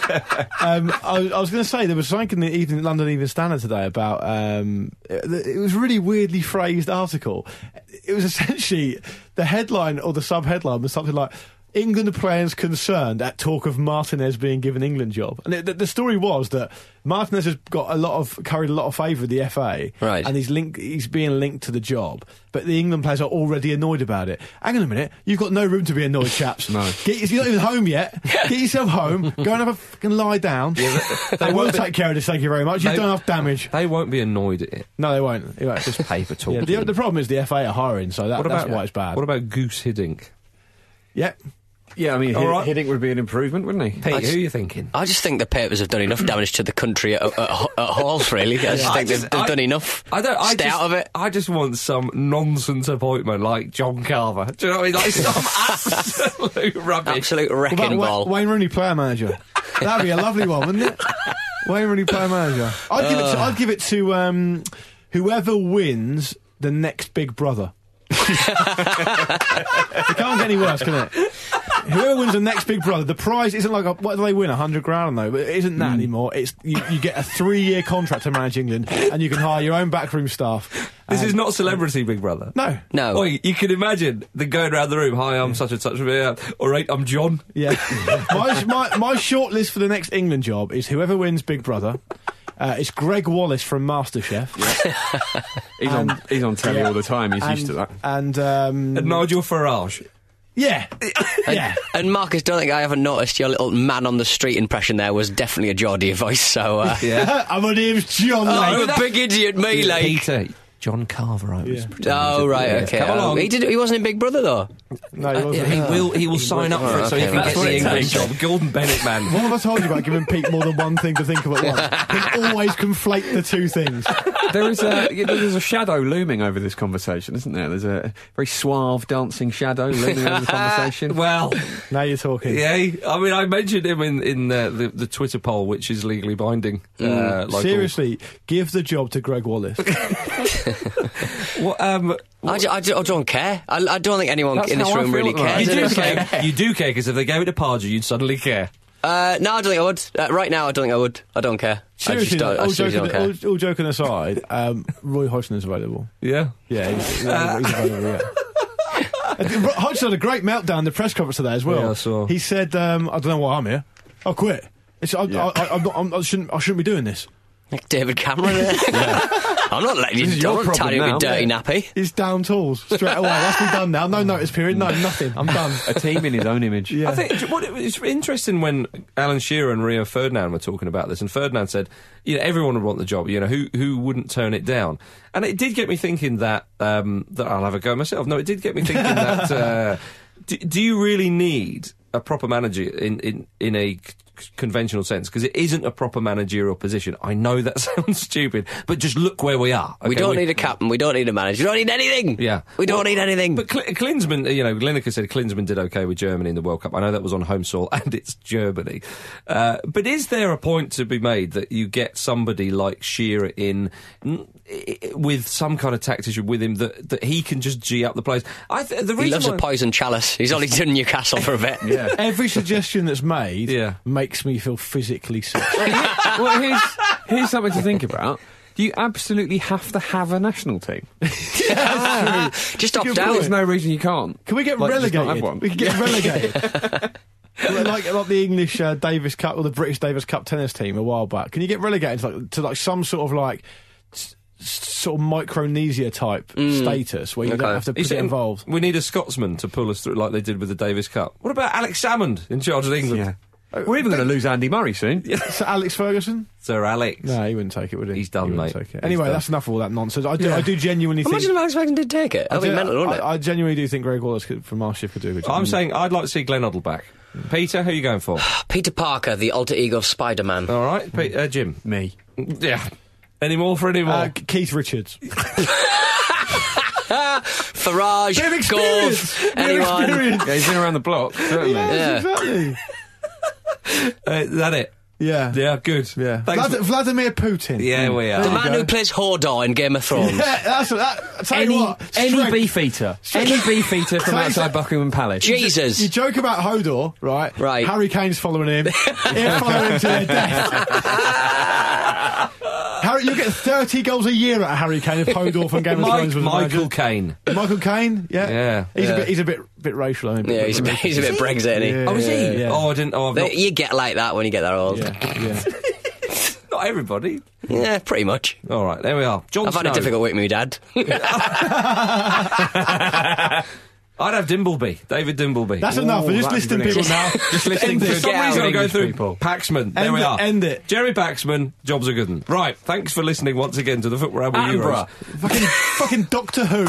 um, I, I was going to say there was something in the Evening, London Evening Standard today about um, it, it was a really weirdly phrased article. It was essentially the headline or the sub headline was something like, England players concerned at talk of Martinez being given England job, and it, the, the story was that Martinez has got a lot of carried a lot of favour with the F A, Right. And he's linked, he's being linked to the job, but the England players are already annoyed about it. Hang on a minute, you've got no room to be annoyed, chaps. No. Get, you're not even home yet. Get yourself home. Go and have a fucking lie down. they will take care of this. Thank you very much. You've They- done enough damage. They won't be annoyed at it. No, they won't. It won't. Just paper talk. Yeah, the, the problem is the F A are hiring, so that, what that's about why it's bad. What about Goose Hiddink? Yeah. Yeah, I mean, All Hid- right. Hiddink would be an improvement, wouldn't he? Pete, who are you thinking? I just think the papers have done enough damage to the country at, at, at Hall, really. I just I think just- they've, they've I- done enough. I don't. I Stay just, out of it. I just want some nonsense appointment like John Carver. Do you know what I mean? Like some absolute rubbish. Absolute What wrecking about ball. Wa- Wayne Rooney, player manager? That'd be a lovely one, wouldn't it? Wayne Rooney, player manager. I'd give it. To, I'd give it to um, whoever wins the next Big Brother. It can't get any worse, can it? Whoever wins the next Big Brother, the prize isn't like a, what do they win? A hundred grand, though. But it isn't that mm. anymore. It's you, you get a three-year contract to manage England, and you can hire your own backroom staff. This and, is not Celebrity Big Brother. No, no. Well, you, you can imagine the going around the room. Hi, I'm yeah. such and such. Yeah. All right, I'm John. Yeah. my my my short list for the next England job is whoever wins Big Brother. Uh, it's Greg Wallace from MasterChef. Yeah. he's and, on he's on telly yeah. all the time. He's and, used to that. And, um, and Nigel Farage. Yeah. and, yeah. And Marcus, don't think I haven't noticed your little man on the street impression there was definitely a Geordie voice. So uh, yeah. And my name's John. Oh, like. I'm a that, big idiot, me, yeah, like Peter. John Carver, I was. Yeah. Oh right, yeah. okay. Come along. He did. He wasn't in Big Brother though. No, he wasn't. Uh, he will. He will he sign up for it, so okay, he can get the English job. Gordon Bennett, man. What have I told you about giving Pete more than one thing to think of at once? He can always conflate the two things. There is a there's a shadow looming over this conversation, isn't there? There's a very suave dancing shadow looming over the conversation. Well, now you're talking. Yeah, I mean, I mentioned him in in uh, the the Twitter poll, which is legally binding. Mm. Uh, Seriously, all. Give the job to Greg Wallace. What, um, I, I, I don't care. I, I don't think anyone That's in this room really cares. You do care. You do care, because if they gave it to Pardew, you'd suddenly care. Uh, no, I don't think I would. Uh, right now, I don't think I would. I don't care. Seriously, I just don't, all, I joking, don't care. all, all joking aside, um, Roy Hodgson's available. Yeah? Yeah, he's, he's, uh, he's available, yeah. Hodgson had a great meltdown in the press conference today as well. Yeah, I saw. He said, um, I don't know why I'm here. I'll quit. It's, I, yeah. I, I, I'm not, I'm, I, shouldn't, I shouldn't be doing this. Like David Cameron there. Yeah. I'm not letting you don't tie you with dirty yeah. nappy. He's down tools straight away. That's me done now. No notice period. No nothing. I'm done. A team in his own image. Yeah. I think what, it's interesting when Alan Shearer and Rio Ferdinand were talking about this, and Ferdinand said, "You know, everyone would want the job. You know, who who wouldn't turn it down?" And it did get me thinking that um, that I'll have a go myself. No, it did get me thinking that uh, do, do you really need a proper manager in in in a conventional sense, because it isn't a proper managerial position. I know that sounds stupid, but just look where we are. Okay? We don't we, need a captain. We don't need a manager. We don't need anything. Yeah, we don't well, need anything. But Cl- Klinsmann, you know, Lineker said Klinsmann did okay with Germany in the World Cup. I know that was on home soil, and it's Germany. Uh, but is there a point to be made that you get somebody like Shearer in n- with some kind of tactician with him that, that he can just G up the place? I th- the reason he loves why... a poison chalice. He's only done Newcastle for a bit. Yeah. Every suggestion that's made yeah. makes me feel physically sick. Well, here's, here's something to think about. Do you absolutely have to have a national team? Yeah, just opt out. There's no reason you can't. Can we get like, relegated? Have one. We can get relegated. like, like the English uh, Davis Cup or the British Davis Cup tennis team a while back. Can you get relegated to like, to like some sort of like s- sort of Micronesia type mm. status where you okay. don't have to be involved? We need a Scotsman to pull us through like they did with the Davis Cup. What about Alex Salmond in charge of England? Yeah. We're even going to lose Andy Murray soon. Yeah. Sir Alex Ferguson? Sir Alex. No, he wouldn't take it, would he? He's done, he mate. Take it. Anyway, done. that's enough of all that nonsense. I do, yeah. I do genuinely Imagine think... if Alex Ferguson did take it. That'd be mental, wouldn't it? I, I genuinely do think Greg Wallace could, from MasterChef could do a good job. I'm saying I'd like to see Glenn Hoddle back. Peter, who are you going for? Peter Parker, the alter ego of Spider-Man. All right. Pe- uh, Jim? Me. Yeah. Any more for any more? Uh, Keith Richards. Farage, Gove, anyone. Yeah, he's been around the block, certainly. Yes, yeah, exactly. Uh, is that it? Yeah. Yeah, good. Yeah. Vlad- for- Vladimir Putin. Yeah, we are. The man who plays Hodor in Game of Thrones. Yeah, that's that. Tell any, you what, any strength. beef eater. Any beef eater from outside Buckingham Palace. Jesus. You joke about Hodor, right? Right. Harry Kane's following him. He'll follow him to their death. Harry, you get thirty goals a year at Harry Kane if Hodor from Game of Mike, Thrones was Michael Caine. Michael Caine, yeah, yeah. He's yeah. a bit, he's a bit, bit racial. I think. Yeah, he's a bit, he's a bit Brexit, isn't he? Yeah, oh, is he? Yeah. Oh, I didn't. Oh, I've not... You get like that when you get that old. Yeah, yeah. Not everybody. Yeah, pretty much. All right, there we are. Jon I've Snow. had a difficult week with my dad. I'd have Dimbleby, David Dimbleby. That's Ooh, enough. We're just listing people now. Just listing. For some reason, I'm going through people. Paxman. There end we it, are. End it. Jerry Paxman. Jobs are good. 'Un. Right. Thanks for listening once again to the Football Ramble Attenborough. Euros. fucking, fucking Doctor Who.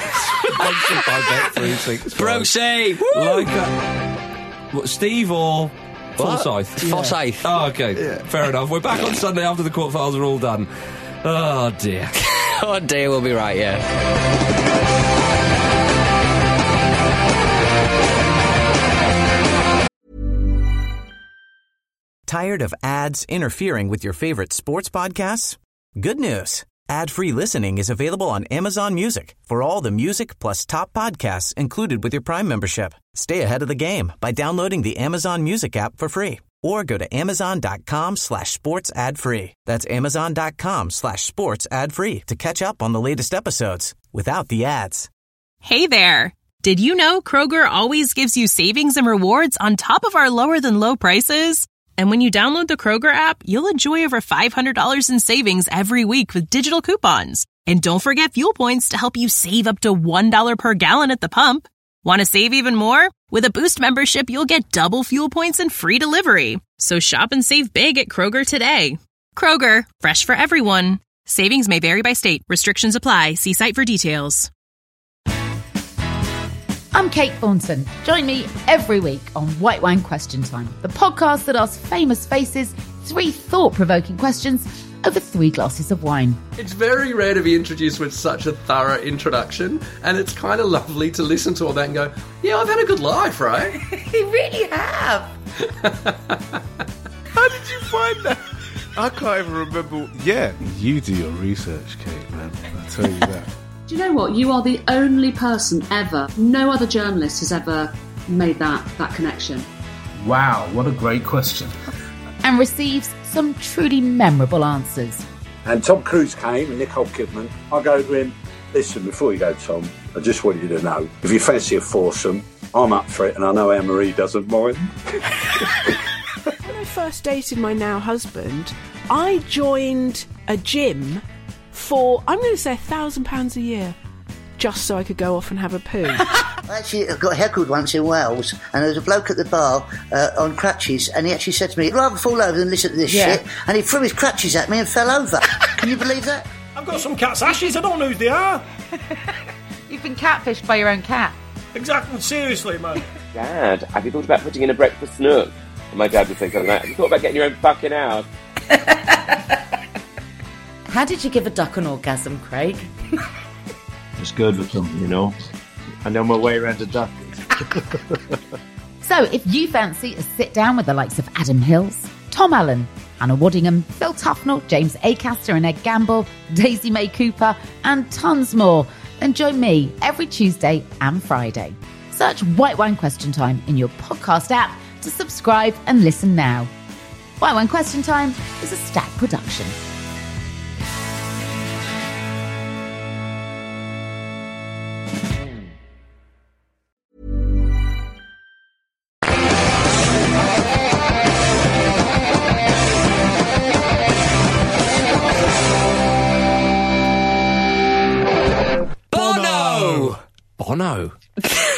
Brosey. Like a, what, Steve or What? Forsyth? Yeah. Forsyth. Oh, okay. Yeah. Fair enough. We're back on Sunday after the quarterfinals are all done. Oh dear. Oh dear, we'll be right. Yeah. Tired of ads interfering with your favorite sports podcasts? Good news. Ad-free listening is available on Amazon Music for all the music plus top podcasts included with your Prime membership. Stay ahead of the game by downloading the Amazon Music app for free or go to amazon.com slash sports ad free. That's amazon.com slash sports ad free to catch up on the latest episodes without the ads. Hey there. Did you know Kroger always gives you savings and rewards on top of our lower than low prices? And when you download the Kroger app, you'll enjoy over five hundred dollars in savings every week with digital coupons. And don't forget fuel points to help you save up to one dollar per gallon at the pump. Want to save even more? With a Boost membership, you'll get double fuel points and free delivery. So shop and save big at Kroger today. Kroger, fresh for everyone. Savings may vary by state. Restrictions apply. See site for details. I'm Kate Thornton. Join me every week on White Wine Question Time, the podcast that asks famous faces three thought-provoking questions over three glasses of wine. It's very rare to be introduced with such a thorough introduction, and it's kind of lovely to listen to all that and go, yeah, I've had a good life, right? You really have. How did you find that? I can't even remember. Yeah, you do your research, Kate, man. I tell you that. Do you know what? You are the only person ever, no other journalist has ever made that, that connection. Wow, what a great question. And receives some truly memorable answers. And Tom Cruise came and Nicole Kidman. I go to him, listen, before you go, Tom, I just want you to know, if you fancy a foursome, I'm up for it, and I know Anne-Marie doesn't mind. When I first dated my now husband, I joined a gym for, I'm going to say, a thousand pounds a year, just so I could go off and have a poo. I actually got heckled once in Wales, and there was a bloke at the bar uh, on crutches, and he actually said to me, I'd rather fall over than listen to this Yeah. shit, and he threw his crutches at me and fell over. Can you believe that? I've got some cat's ashes, I don't know who they are. You've been catfished by your own cat. Exactly, seriously, man. Dad, have you thought about putting in a breakfast nook? And my dad would say something like, have you thought about getting your own fucking house? How did you give a duck an orgasm, Craig? It's good with them, you know. I know my way around a duck. So if you fancy a sit-down with the likes of Adam Hills, Tom Allen, Anna Waddingham, Phil Tufnell, James Acaster and Ed Gamble, Daisy May Cooper, and tons more, then join me every Tuesday and Friday. Search White Wine Question Time in your podcast app to subscribe and listen now. White Wine Question Time is a Stack production. Bono! Bono?